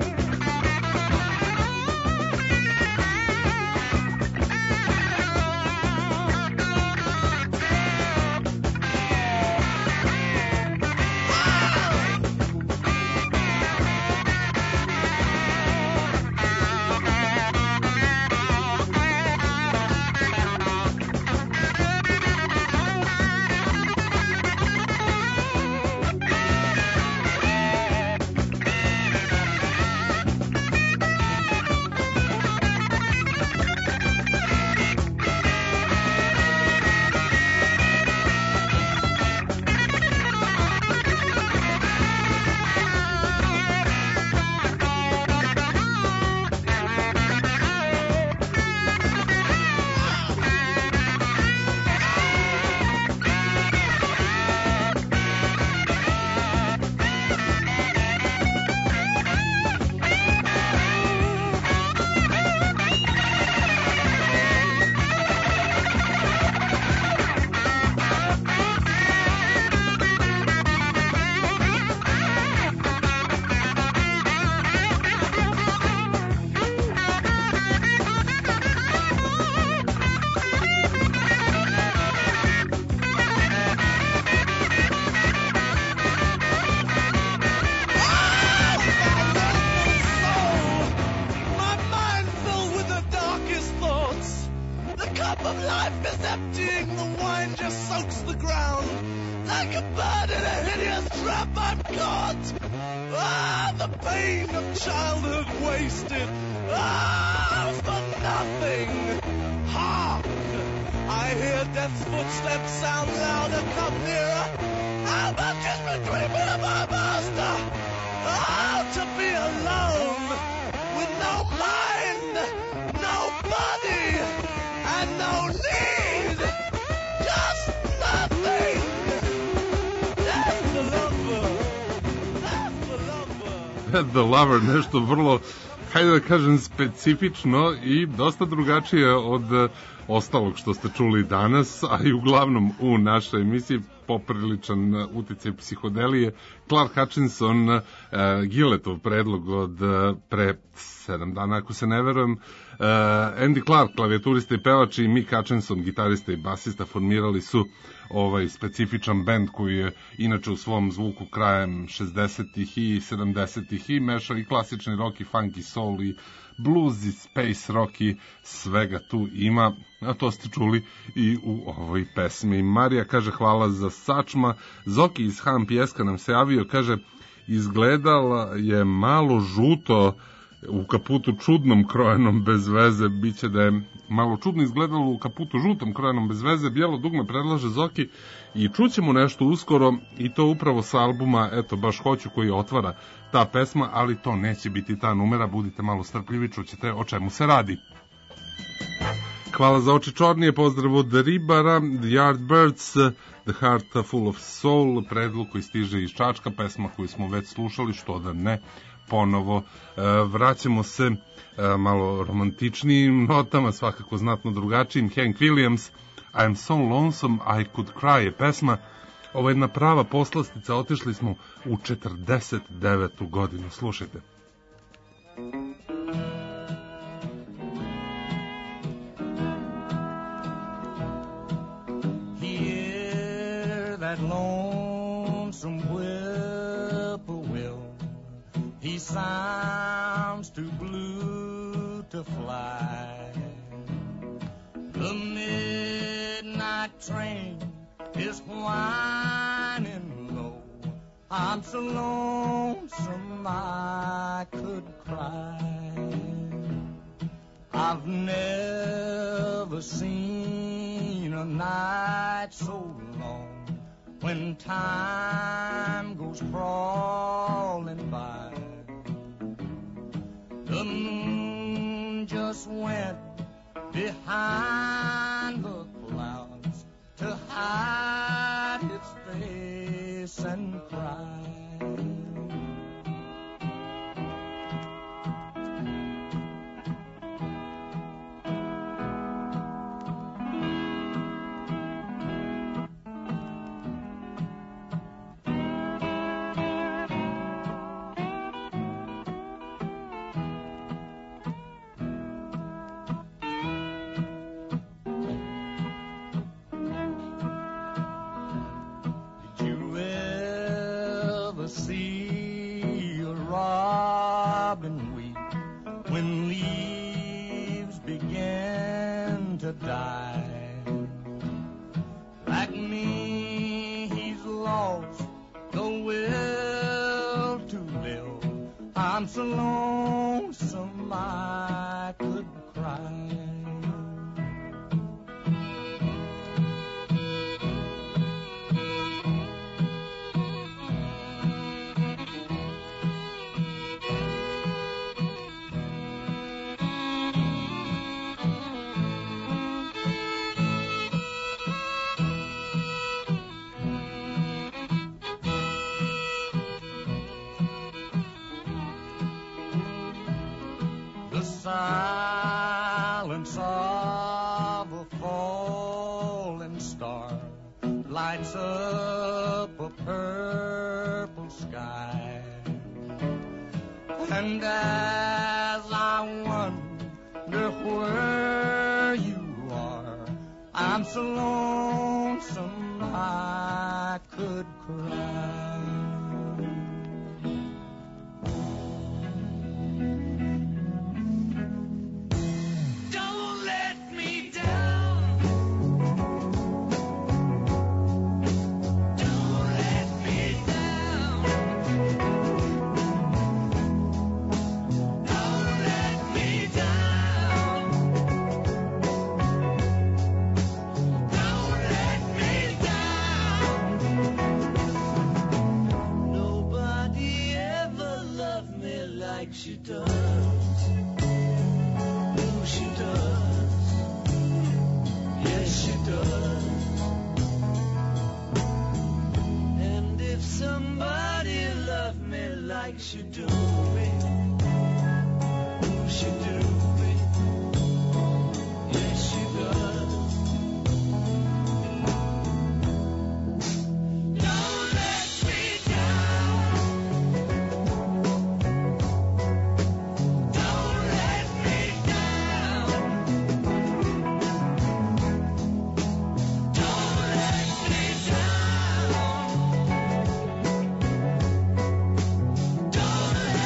The Lover, nešto vrlo, hajde da kažem, specifično i dosta drugačije od ostalog što ste čuli danas, a i uglavnom u našoj emisiji popriličan uticaj psihodelije. Clark Hutchinson, uh, Gilletov predlog od uh, pre sedam dana, ako se ne verujem. Uh, Andy Clark, klavijaturista i pevač, i Mick Hutchinson, gitarista i basista, formirali su ovaj specifičan bend koji je inače u svom zvuku krajem šezdesetih i sedamdesetih i mešao i klasični rock i funky soul i blues i space rock i svega tu ima, a to ste čuli i u ovoj pesmi. Marija kaže hvala za sačma. Zoki iz Ham Pjeska nam se javio, kaže izgledala je malo žuto u kaputu čudnom krojenom bez veze, biće da je malo čudno izgledalo u kaputu žutom krojenom bez veze. Bijelo dugme predlaže Zoki i čućemo nešto uskoro i to upravo sa albuma Eto baš hoću koji otvara ta pesma, ali to neće biti ta numera, budite malo strpljivi, čućete o čemu se radi. Hvala za oči čornije, pozdrav od Ribara, The Yardbirds, The Heart Full of Soul, predlog koji stiže iz Čačka, pesma koju smo već slušali, što da ne, ponovo. E, vraćamo se e, malo romantičnijim notama, svakako znatno drugačijim. Hank Williams, I'm so lonesome I could cry je pesma. Ovo je jedna prava poslastica, otišli smo u četrdeset devetu godinu, slušajte. That lonesome whippoorwill, he sounds too blue to fly. The midnight train is whining low. I'm so lonesome I could cry. I've never seen a night so long when time goes crawling by. The moon just went behind the clouds to hide its face and cry. See a robin weep when leaves begin to die. Like me, he's lost the will to live. I'm so lonesome I could cry. Silence of a falling star lights up a purple sky, and as I wonder where you are, I'm so lonesome I could cry. She does, oh she does, yes she does. And if somebody loved me like she do me, oh she do me, yes she does. Don't let me down. Don't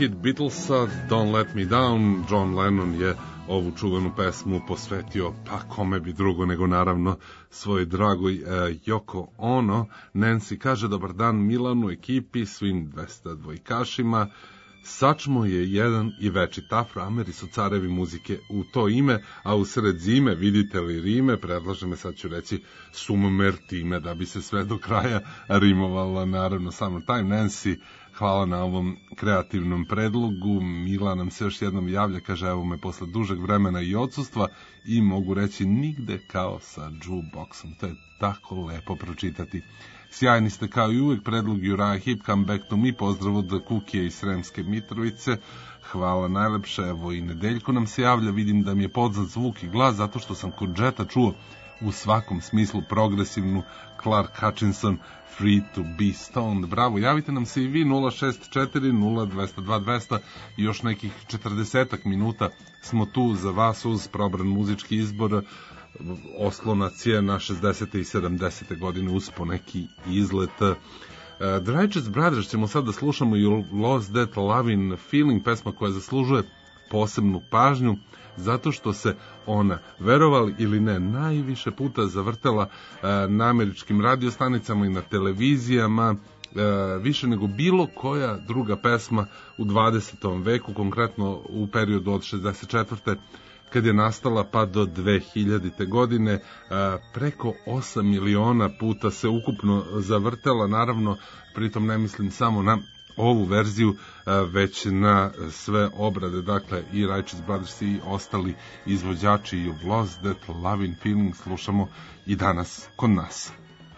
hit Beatlesa, Don't Let Me Down. John Lennon je ovu čuvenu pesmu posvetio, pa kome bi drugo nego naravno svoj dragoj e, Yoko Ono. Nancy kaže: dobar dan Milanu, ekipi, svim dvesta dvojkašima. Sačmo je jedan i večit Afroameri su carevi muzike u to ime, a u sred zime, vidite li rime, predlaže me, sad ću reći summer time, da bi se sve do kraja rimovalo, naravno Summertime. Nancy, hvala na ovom kreativnom predlogu. Mila nam se još jednom javlja, kaže: evo me posle dužeg vremena i odsustva i mogu reći nigde kao sa jukeboxom. To je tako lepo pročitati. Sjajni ste kao i uvek, predlog Uriah Heep, Come Back to Me, pozdrav od Kukije iz Sremske Mitrovice. Hvala najlepše, evo i Nedeljko nam se javlja, vidim da mi je podzat zvuk i glas, zato što sam kod Jetta čuo u svakom smislu progresivnu Clark Hutchinson, Free to be Stoned. Bravo, javite nam se i vi, nula šest četiri nula dva nula dva dva nula i još nekih četrdesetak minuta smo tu za vas uz probran muzički izbor. Oslonac je na šezdesete i sedamdesete godine uz poneki izlet. Uh, The Righteous Brothers ćemo sad da slušamo You Lost That Lovin' Feeling, pesma koja zaslužuje posebnu pažnju zato što se ona, verovali ili ne, najviše puta zavrtela uh, na američkim radiostanicama i na televizijama, uh, više nego bilo koja druga pesma u dvadesetom veku, konkretno u periodu od šezdeset četvrte kad je nastala pa do dve hiljadite godine, preko osam miliona puta se ukupno zavrtela, naravno pritom ne mislim samo na ovu verziju, već na sve obrade, dakle i Righteous Brothers i ostali izvođači. You've Lost That Lovin' Feeling slušamo i danas kod nas.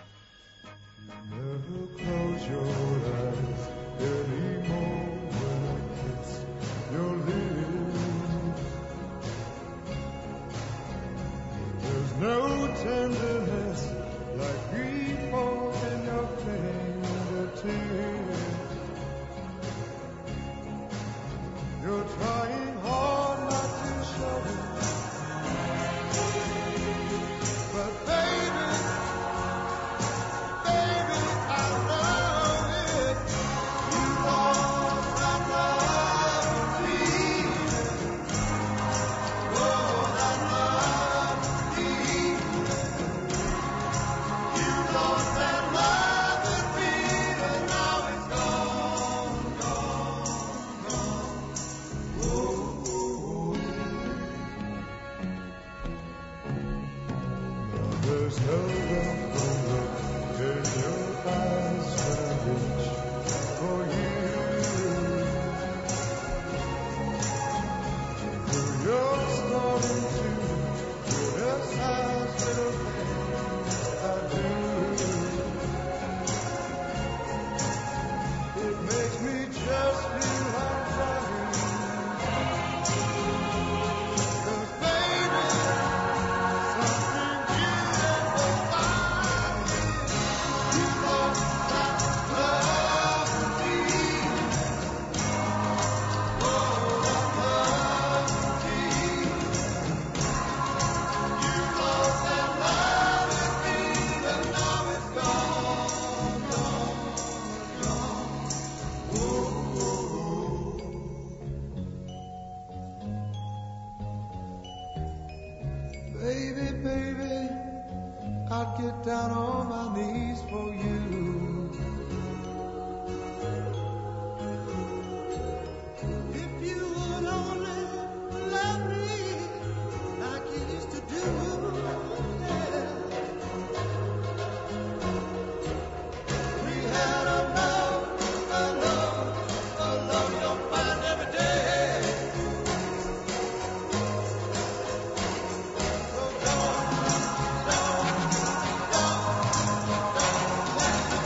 Never close your eyes anymore when I kiss your lips. There's no tenderness like grief falls in your fingertips. You're trying hard not to show it, but baby, baby, I know it. You lost that love feeling. Oh, that love feeling. You lost that love feeling. Now it's gone, gone, gone. Oh, oh, oh. Now there's no look in your eyes when I reach for you. You're starting to criticize little things I do. It makes me just feel like crying. 'Cause baby, something beautiful about it. You lost that love feeling. Oh, that love feeling. You lost that love feeling. Now it's gone, gone, gone. Oh, oh, oh. Baby, baby, I'd get down on my knees for you. If you would only love me like you used to do, yeah. We had a love, a love, a love you'll find every day. So don't, don't, don't, don't let me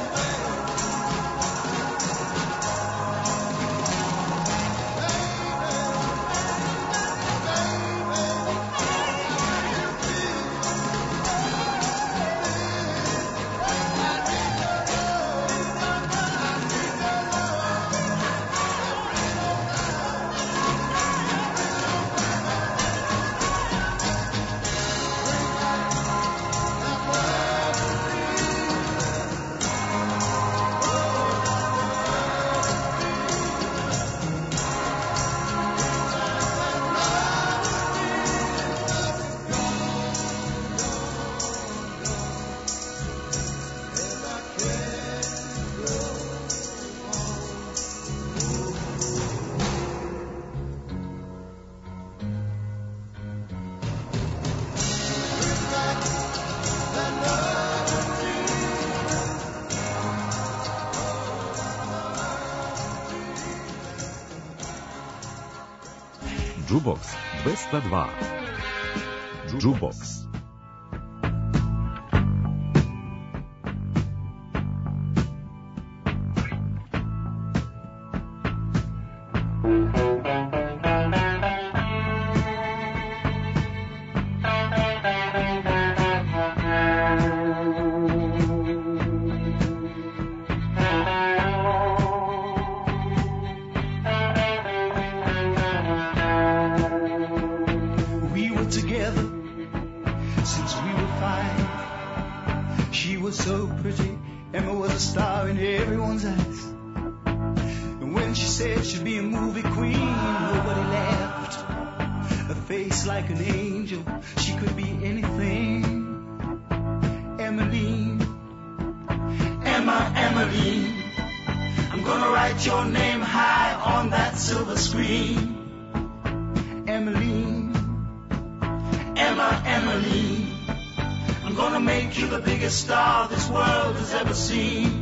Jukebox dvesta dva. Jukebox. Like an angel, she could be anything. Emmeline, Emma, Emmeline, I'm gonna write your name high on that silver screen. Emmeline, Emma, Emmeline, I'm gonna make you the biggest star this world has ever seen.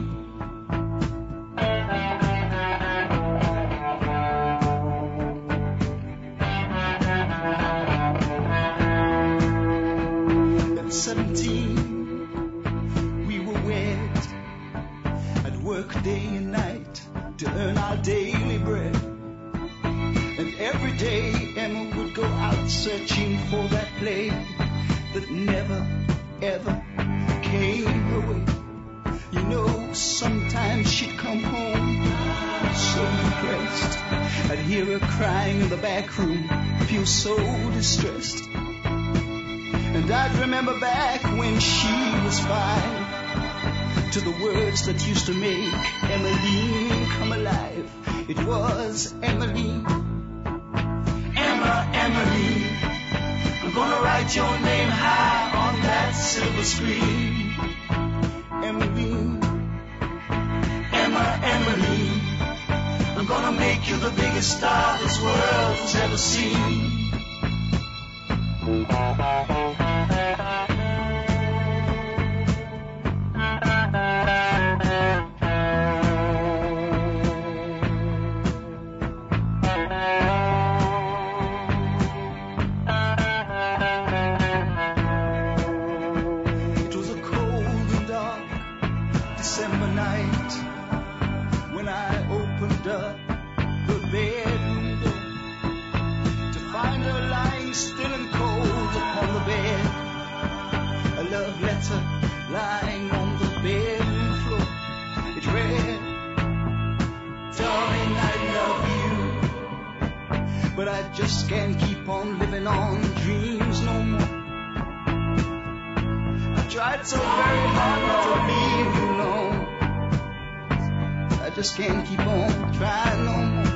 Searching for that play that never, ever came her way. You know, sometimes she'd come home so depressed. I'd hear her crying in the back room, feel so distressed. And I'd remember back when she was five, to the words that used to make Emmeline come alive. It was Emmeline, Emma, Emmeline, I'm gonna write your name high on that silver screen. Emmeline, Emma, Emmeline, I'm gonna make you the biggest star this world has ever seen. Lying on the bedroom floor, it read, darling, I love you, but I just can't keep on living on dreams no more. I tried so very hard not to leave you alone. I just can't keep on trying no more.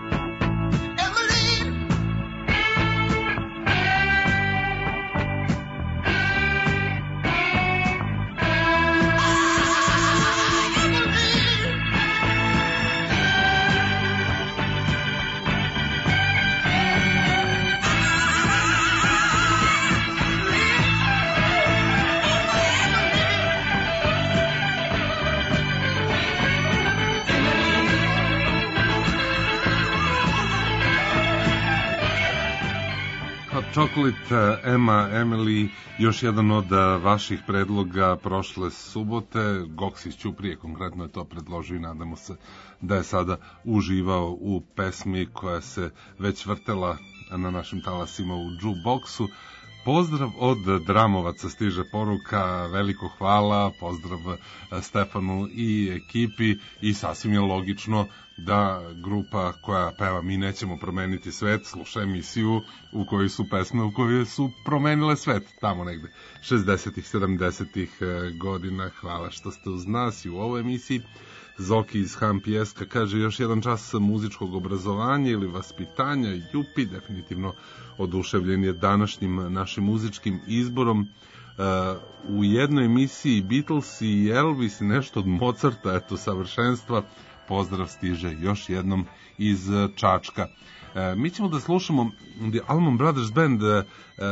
Chocolate, Emma, Emily, još jedan od vaših predloga prošle subote. Goks iz Ćuprije konkretno je to predložio i nadamo se da je sada uživao u pesmi koja se već vrtela na našim talasima u Jukeboxu. Pozdrav od Dramovaca stiže poruka, veliko hvala, pozdrav Stefanu i ekipi i sasvim je logično da grupa koja peva Mi nećemo promeniti svet sluša emisiju u kojoj su pesme u kojoj su promenile svet, tamo negde šezdesetih, sedamdesetih godina. Hvala što ste uz nas i u ovoj emisiji. Zoki iz Hampijeska kaže još jedan čas muzičkog obrazovanja ili vaspitanja, jupi, definitivno oduševljen je današnjim našim muzičkim izborom. Uh, u jednoj emisiji Beatles i Elvis i nešto od Mozarta, eto savršenstva, pozdrav stiže još jednom iz Čačka. Uh, mi ćemo da slušamo The Allman Brothers Band, uh,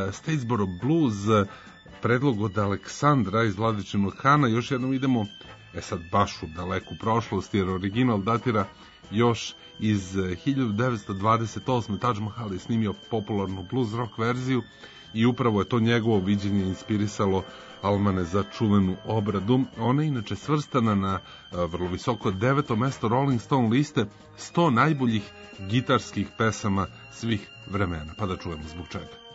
Statesboro Blues, predlog od Aleksandra iz Vladičinog Hana. Još jednom idemo e sad baš u daleku prošlost, jer original datira još iz hiljadu devetsto dvadeset osme. Taj Mahal je snimio popularnu blues rock verziju i upravo je to njegovo viđenje inspirisalo Almane za čuvenu obradu. Ona je inače svrstana na vrlo visoko deveto mesto Rolling Stone liste sto najboljih gitarskih pesama svih vremena. Pa da čujemo zbog čega.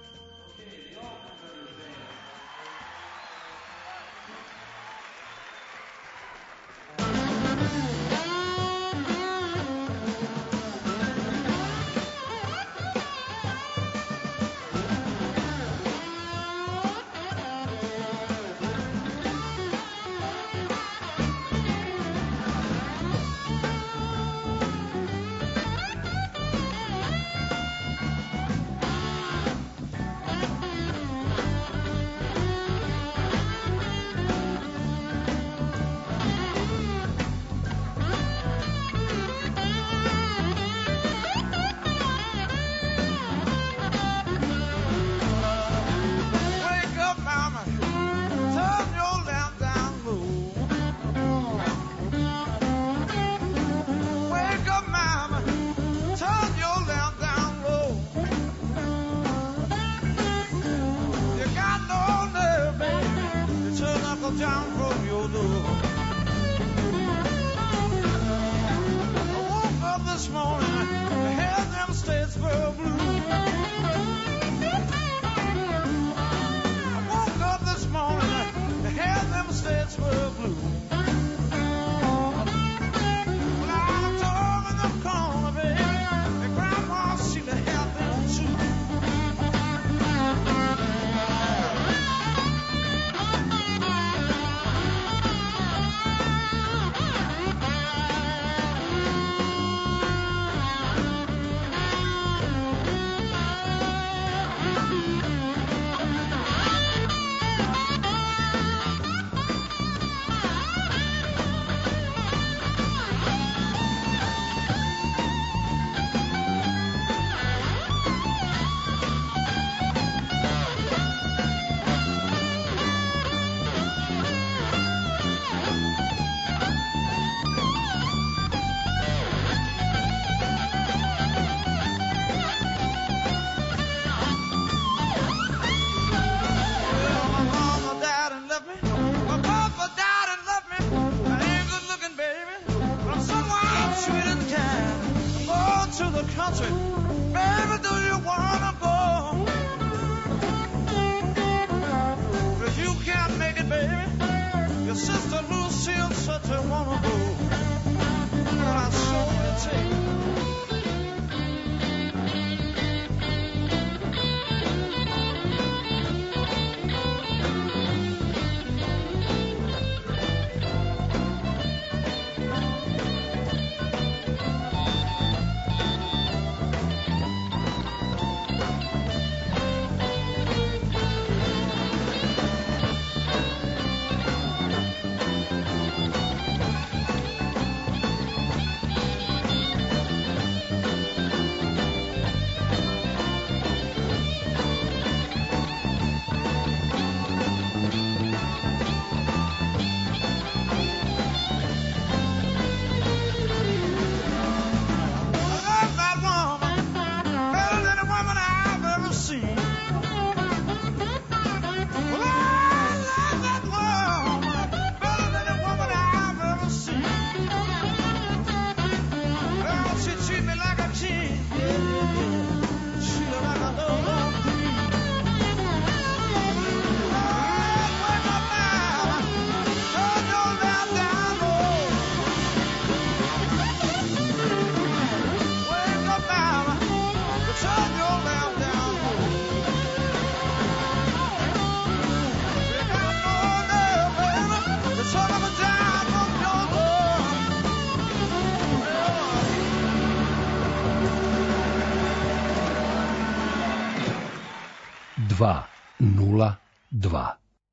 dva nula dva.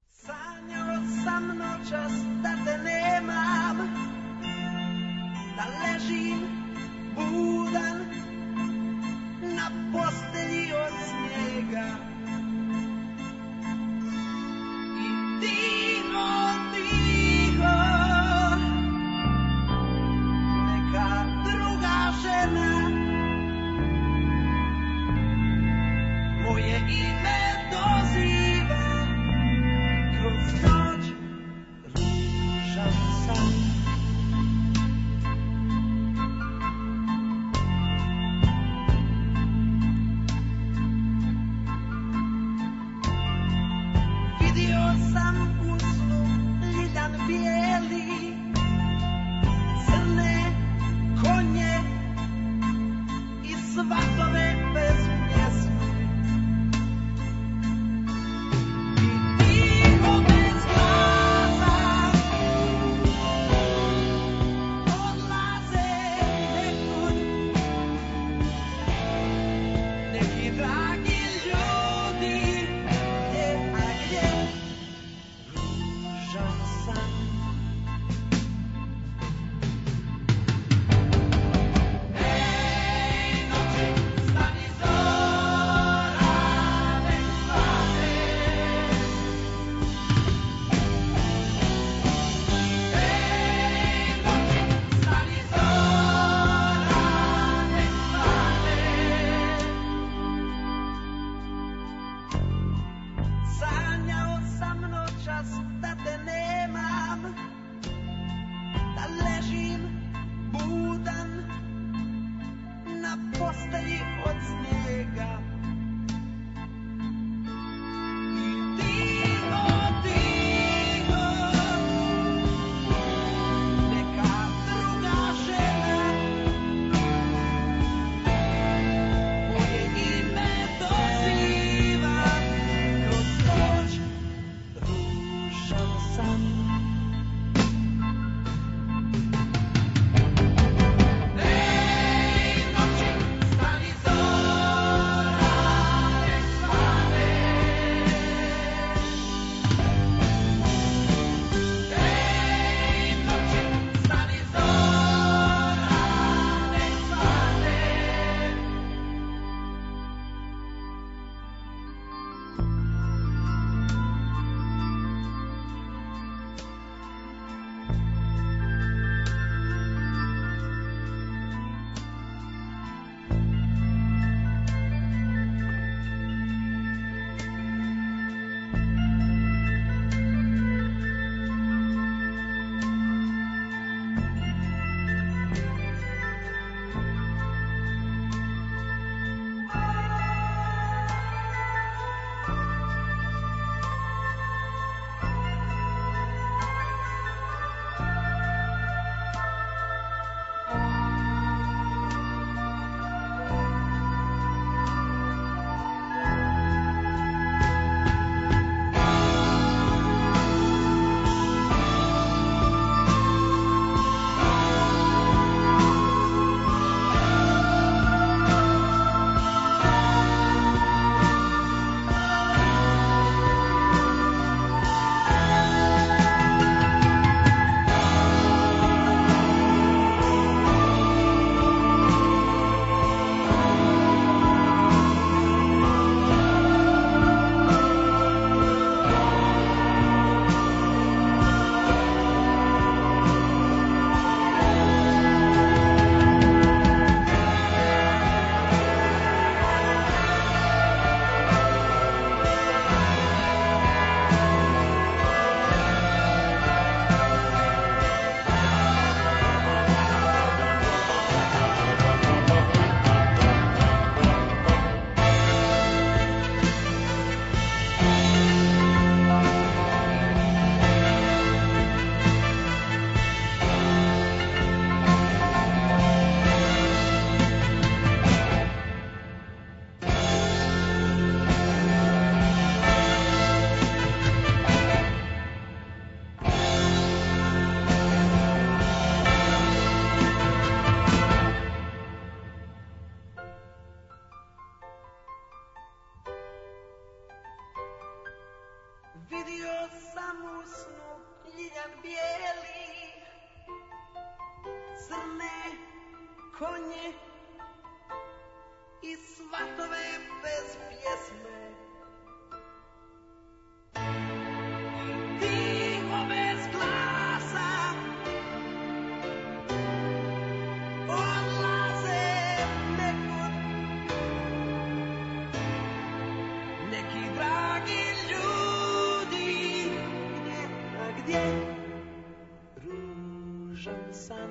Sanjao sam noćas da te nemam, da ležim budan na postelji od snijega i tiho, tiho konje i svatove bez pjesme i tiho bez glasa odlaze nekud neki dragi ljudi gdje, a gdje ružan san.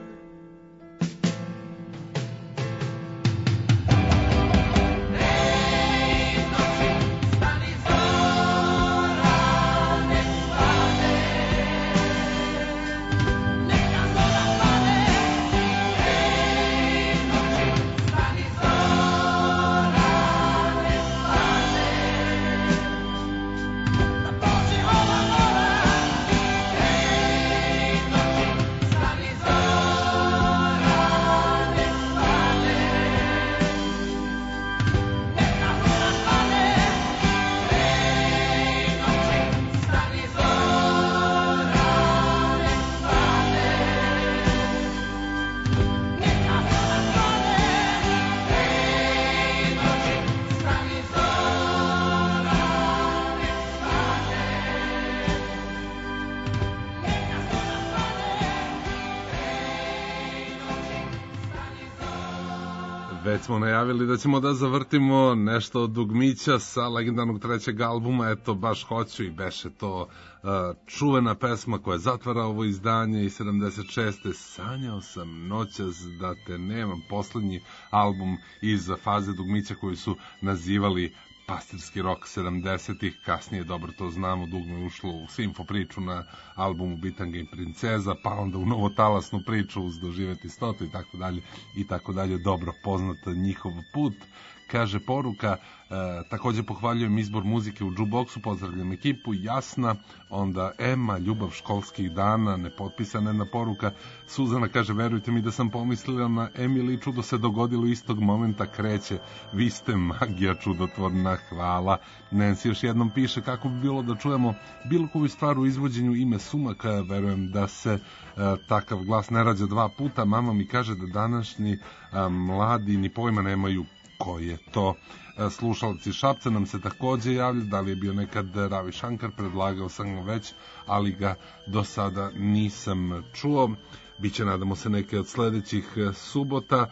Već smo najavili da ćemo da zavrtimo nešto od dugmića sa legendarnog trećeg albuma, eto baš hoću i beše to uh, čuvena pesma koja zatvara ovo izdanje iz sedamdeset šeste. Sanjao sam noćas da te nemam, poslednji album iz faze dugmića koji su nazivali pastirski rok sedamdesetih, kasnije dobro to znamo, dugme je ušlo u simfo priču na albumu Bitanga i princeza, pa onda u novotalasnu priču uz doživeti stotu i tako dalje i tako dalje, dobro poznat njihov put. Kaže poruka, e, takođe pohvaljujem izbor muzike u džuboksu, pozdravljam ekipu, Jasna, onda Ema, ljubav školskih dana, nepotpisana jedna poruka. Suzana kaže, verujte mi da sam pomislila na Emily, čudo se dogodilo istog momenta, kreće, vi ste magija čudotvorna, hvala. Nancy još jednom piše, kako bi bilo da čujemo bilo koju stvar u izvođenju Ime sumaka, verujem da se e, takav glas ne rađa dva puta, mama mi kaže da današnji a, mladi ni pojma nemaju ko je to. Slušalci Šapca nam se takođe javljaju, da li je bio nekad Ravi Shankar, predlagao sam ga već, ali ga do sada nisam čuo. Biće, nadamo se, neke od sledećih subota.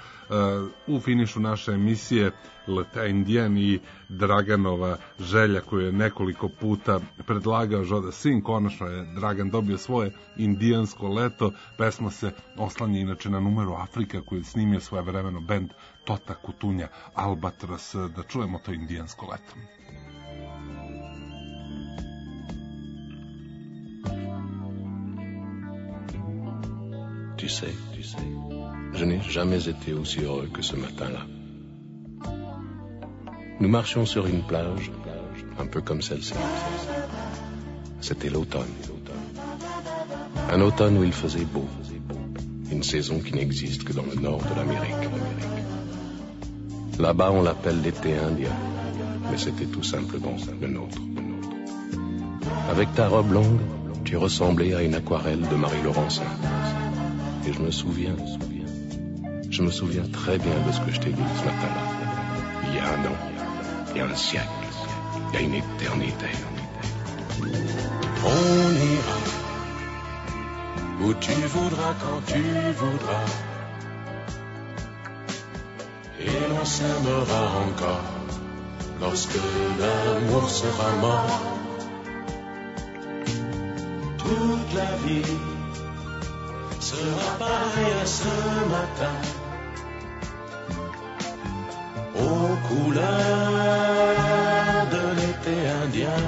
U finišu naše emisije Leta Indijan i Draganova želja koju je nekoliko puta predlagao Žoda Sin. Konačno je Dragan dobio svoje indijansko leto. Pesma se oslanja inače na numeru Afrika koju je snimio svoje vremeno bend Tota Kutunja Albatros. Da čujemo to indijansko leto. Tu sais, tu sais, je n'ai jamais été aussi heureux que ce matin-là. Nous marchions sur une plage, un peu comme celle-ci. C'était l'automne. Un automne où il faisait beau. Une saison qui n'existe que dans le nord de l'Amérique. Là-bas, on l'appelle l'été indien, mais c'était tout simplement le nôtre. Avec ta robe longue, tu ressemblais à une aquarelle de Marie Laurencin. Et je me souviens, je me souviens très bien de ce que je t'ai dit ce matin-là. Il y a un an, il y a un siècle, il y a une éternité. On ira où tu voudras, quand tu voudras. Et l'on s'aimera encore lorsque l'amour sera mort. Toute la vie sera pareil à ce matin, aux couleurs de l'été indien.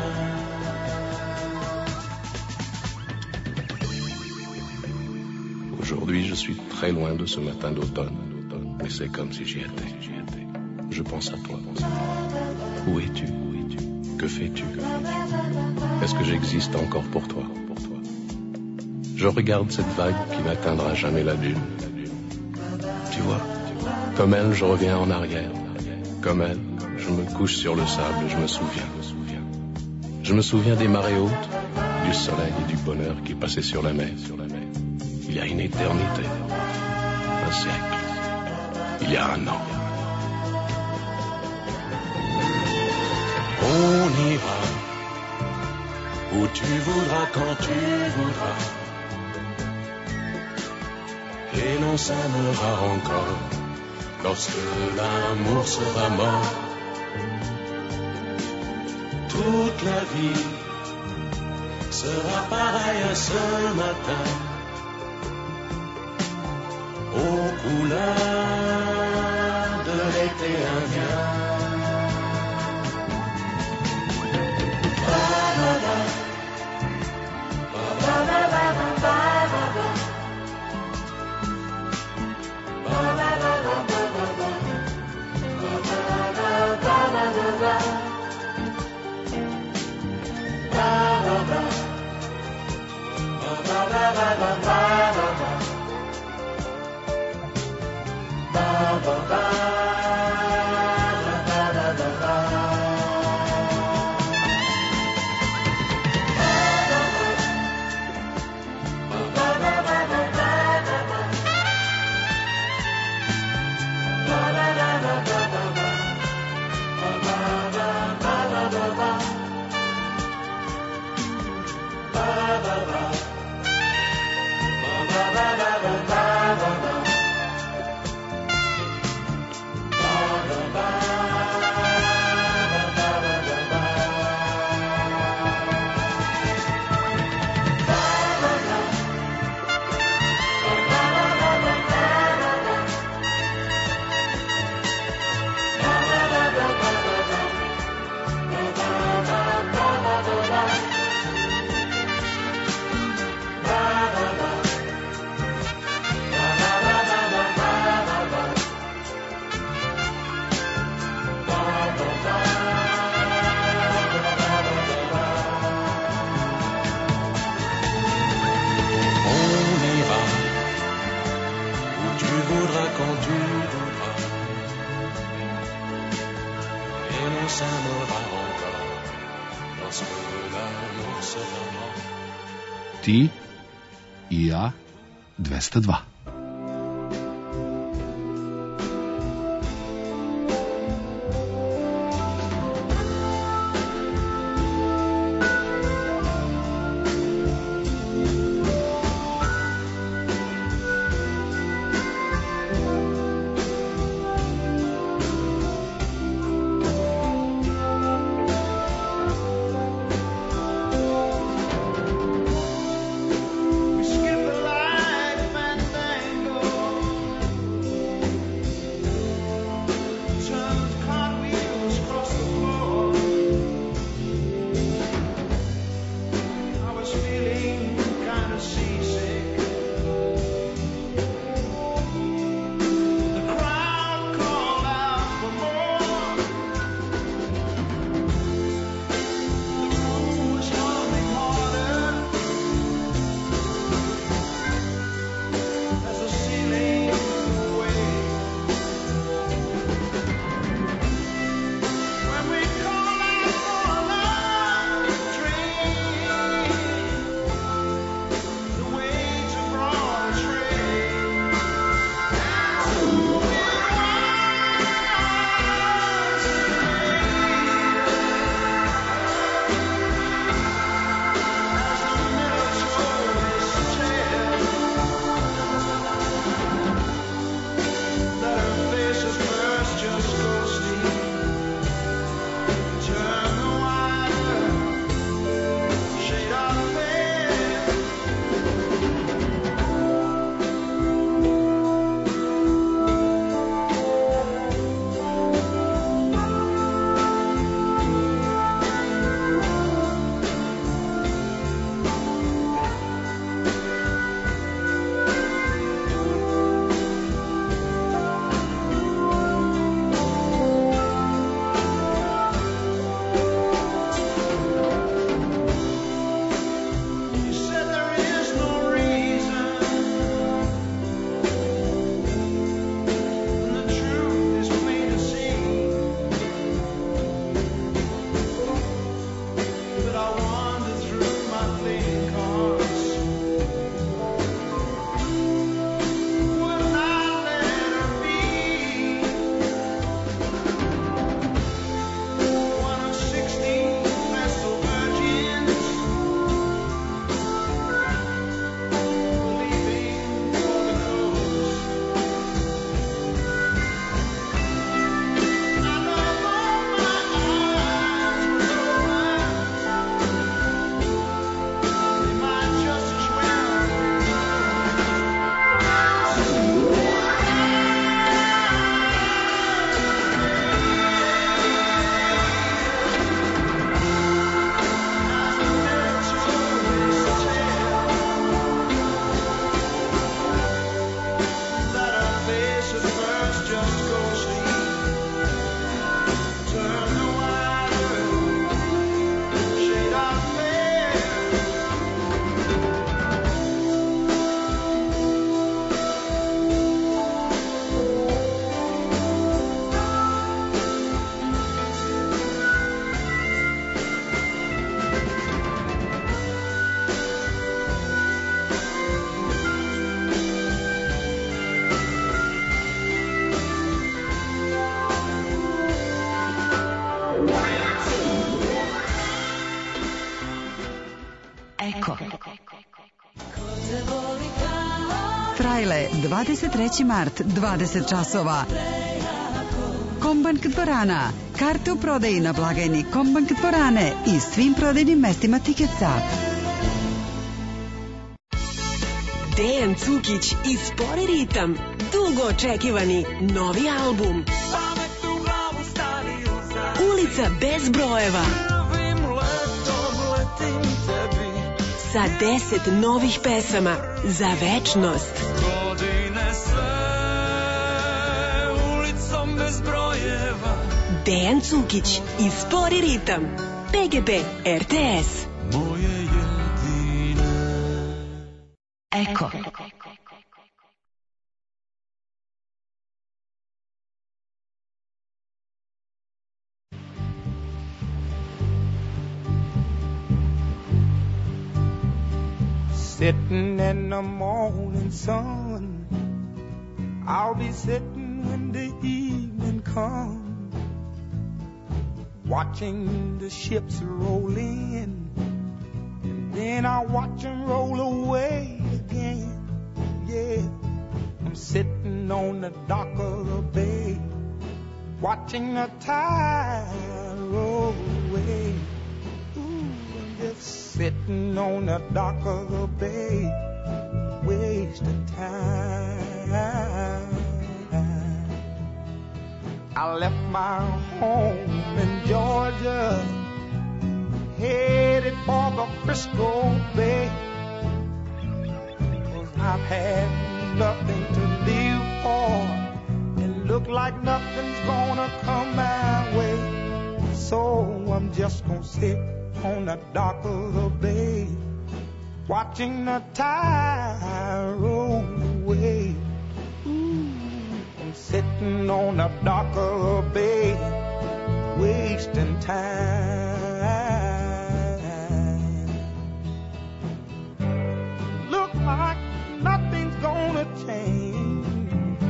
Aujourd'hui, je suis très loin de ce matin d'automne, mais c'est comme si j'y étais. Je pense à toi. Où es-tu? Que fais-tu? Est-ce que j'existe encore pour toi? Je regarde cette vague qui n'atteindra jamais la dune. Tu vois, comme elle, je reviens en arrière. Comme elle, je me couche sur le sable et je me souviens. Je me souviens des marées hautes, du soleil et du bonheur qui passaient sur la mer. Il y a une éternité, un siècle, il y a un an. On ira où tu voudras, quand tu voudras, et l'on s'aimera encore lorsque l'amour sera mort. Toute la vie sera pareille à ce matin, aux couleurs de l'été indien. Ti i ja dvesta dva. We skip a line and Frajle, dvadeset treći mart, dvadeset časova. Kombank dvorana. Karte u prodaji na blagajni Kombank dvorane i svim prodajnim mestima Tiketsa. Dejan Cukić i Spori ritam. Dugo očekivani novi album. Ulica bez brojeva. Sa deset novih pesama za večnost. Dejan Cukić i Spori ritam. P G P R T S. Eko. Sitting in the morning sun, I'll be sitting when the evening comes, watching the ships roll in, and then I'll watch them roll away again. Yeah, I'm sitting on the dock of the bay, watching the tide roll away. Just sitting on the dock of the bay, wasting time. I left my home in Georgia, headed for the Frisco Bay, 'cause I've had nothing to live for, and look like nothing's gonna come my way. So I'm just gonna sit on the dock of the bay, watching the tide roll away. Ooh, I'm sitting on the dock of the bay, wasting time. Look like nothing's gonna change,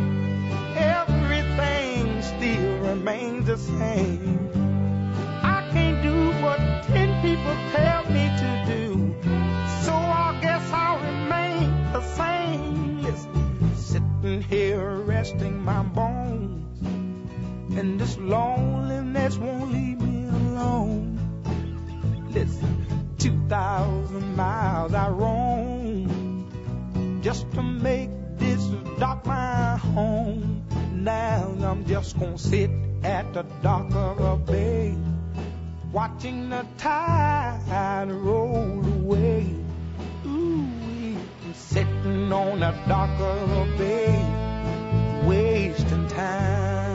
everything still remains the same. I can't do what ten people tell me to do, so I guess I'll remain the same. Listen, sitting here resting my bones, and this loneliness won't leave me alone. Listen, two thousand miles I roam just to make this dock my home. Now I'm just gonna sit at the dock of a bay, watching the tide roll away. Ooh, I'm sitting on the dock of the bay, wasting time.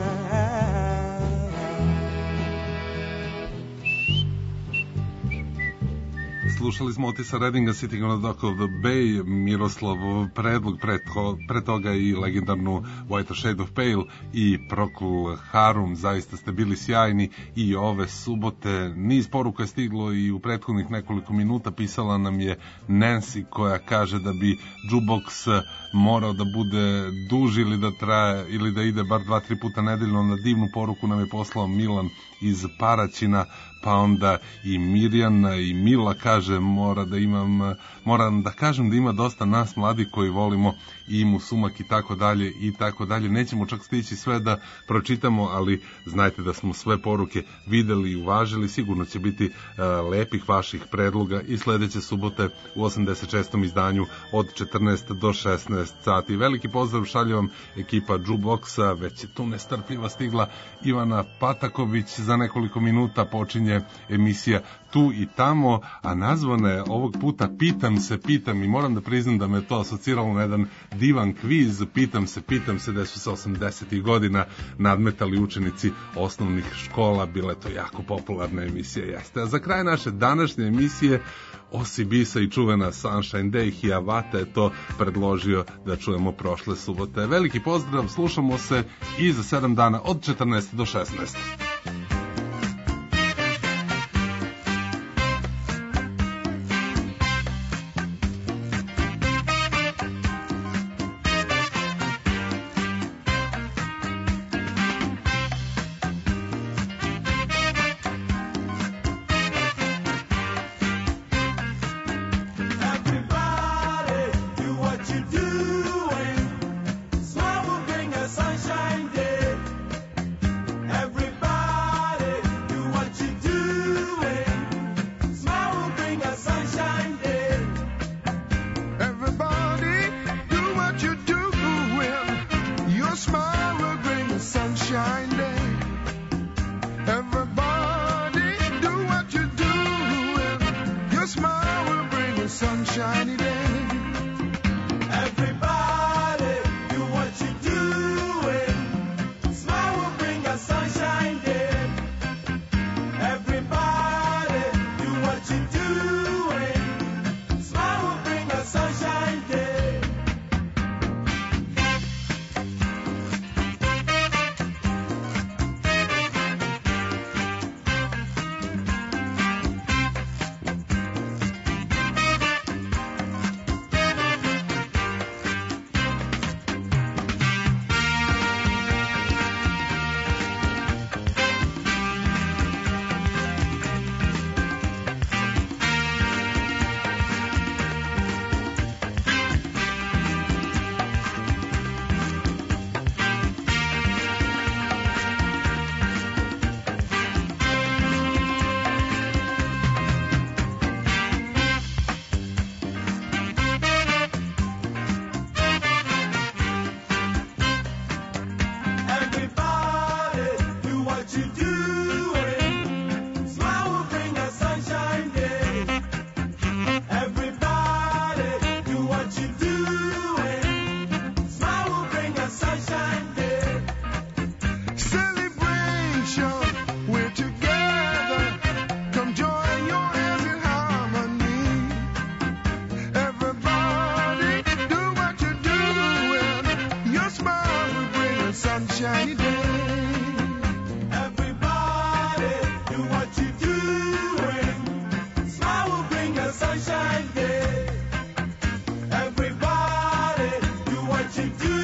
Slušali smo Otisa Reddinga Sitting on the Dock of the Bay, Miroslavov predlog, pre, to, pre toga i legendarnu White Shade of Pale i Procol Harum. Zaista ste bili sjajni i ove subote. Niz poruka je stiglo i u prethodnih nekoliko minuta. Pisala nam je Nancy koja kaže da bi jukebox morao da bude duži ili da traje ili da ide bar dva, tri puta nedeljno. Na divnu poruku nam je poslao Milan iz Paraćina, pa onda i Mirjana i Mila kaže mora da imam, moram da kažem da ima dosta nas mladi koji volimo Imu, Sumak i tako dalje i tako dalje. Nećemo čak stići sve da pročitamo, ali znajte da smo sve poruke videli i uvažili. Sigurno će biti uh, lepih vaših predloga i sledeće subote u osamdeset šestom izdanju od četrnaest do šesnaest sati. Veliki pozdrav šalje vam ekipa Jukeboxa, već je tu nestrpljiva stigla Ivana Pataković, za nekoliko minuta počinje emisija Tu i tamo, a nazvana je ovog puta Pitam se, pitam, i moram da priznam da me to asociralo na jedan divan kviz. Pitam se, pitam se da su se osamdesetih godina nadmetali učenici osnovnih škola, bila je to jako popularna emisija, jeste. A za kraj naše današnje emisije Osi Bisa i čuvena Sunshine Day, Hiawatha je to predložio da čujemo prošle subote. Veliki pozdrav, slušamo se i za sedam dana od četrnaest do šesnaest. Everybody, do what you do. to do.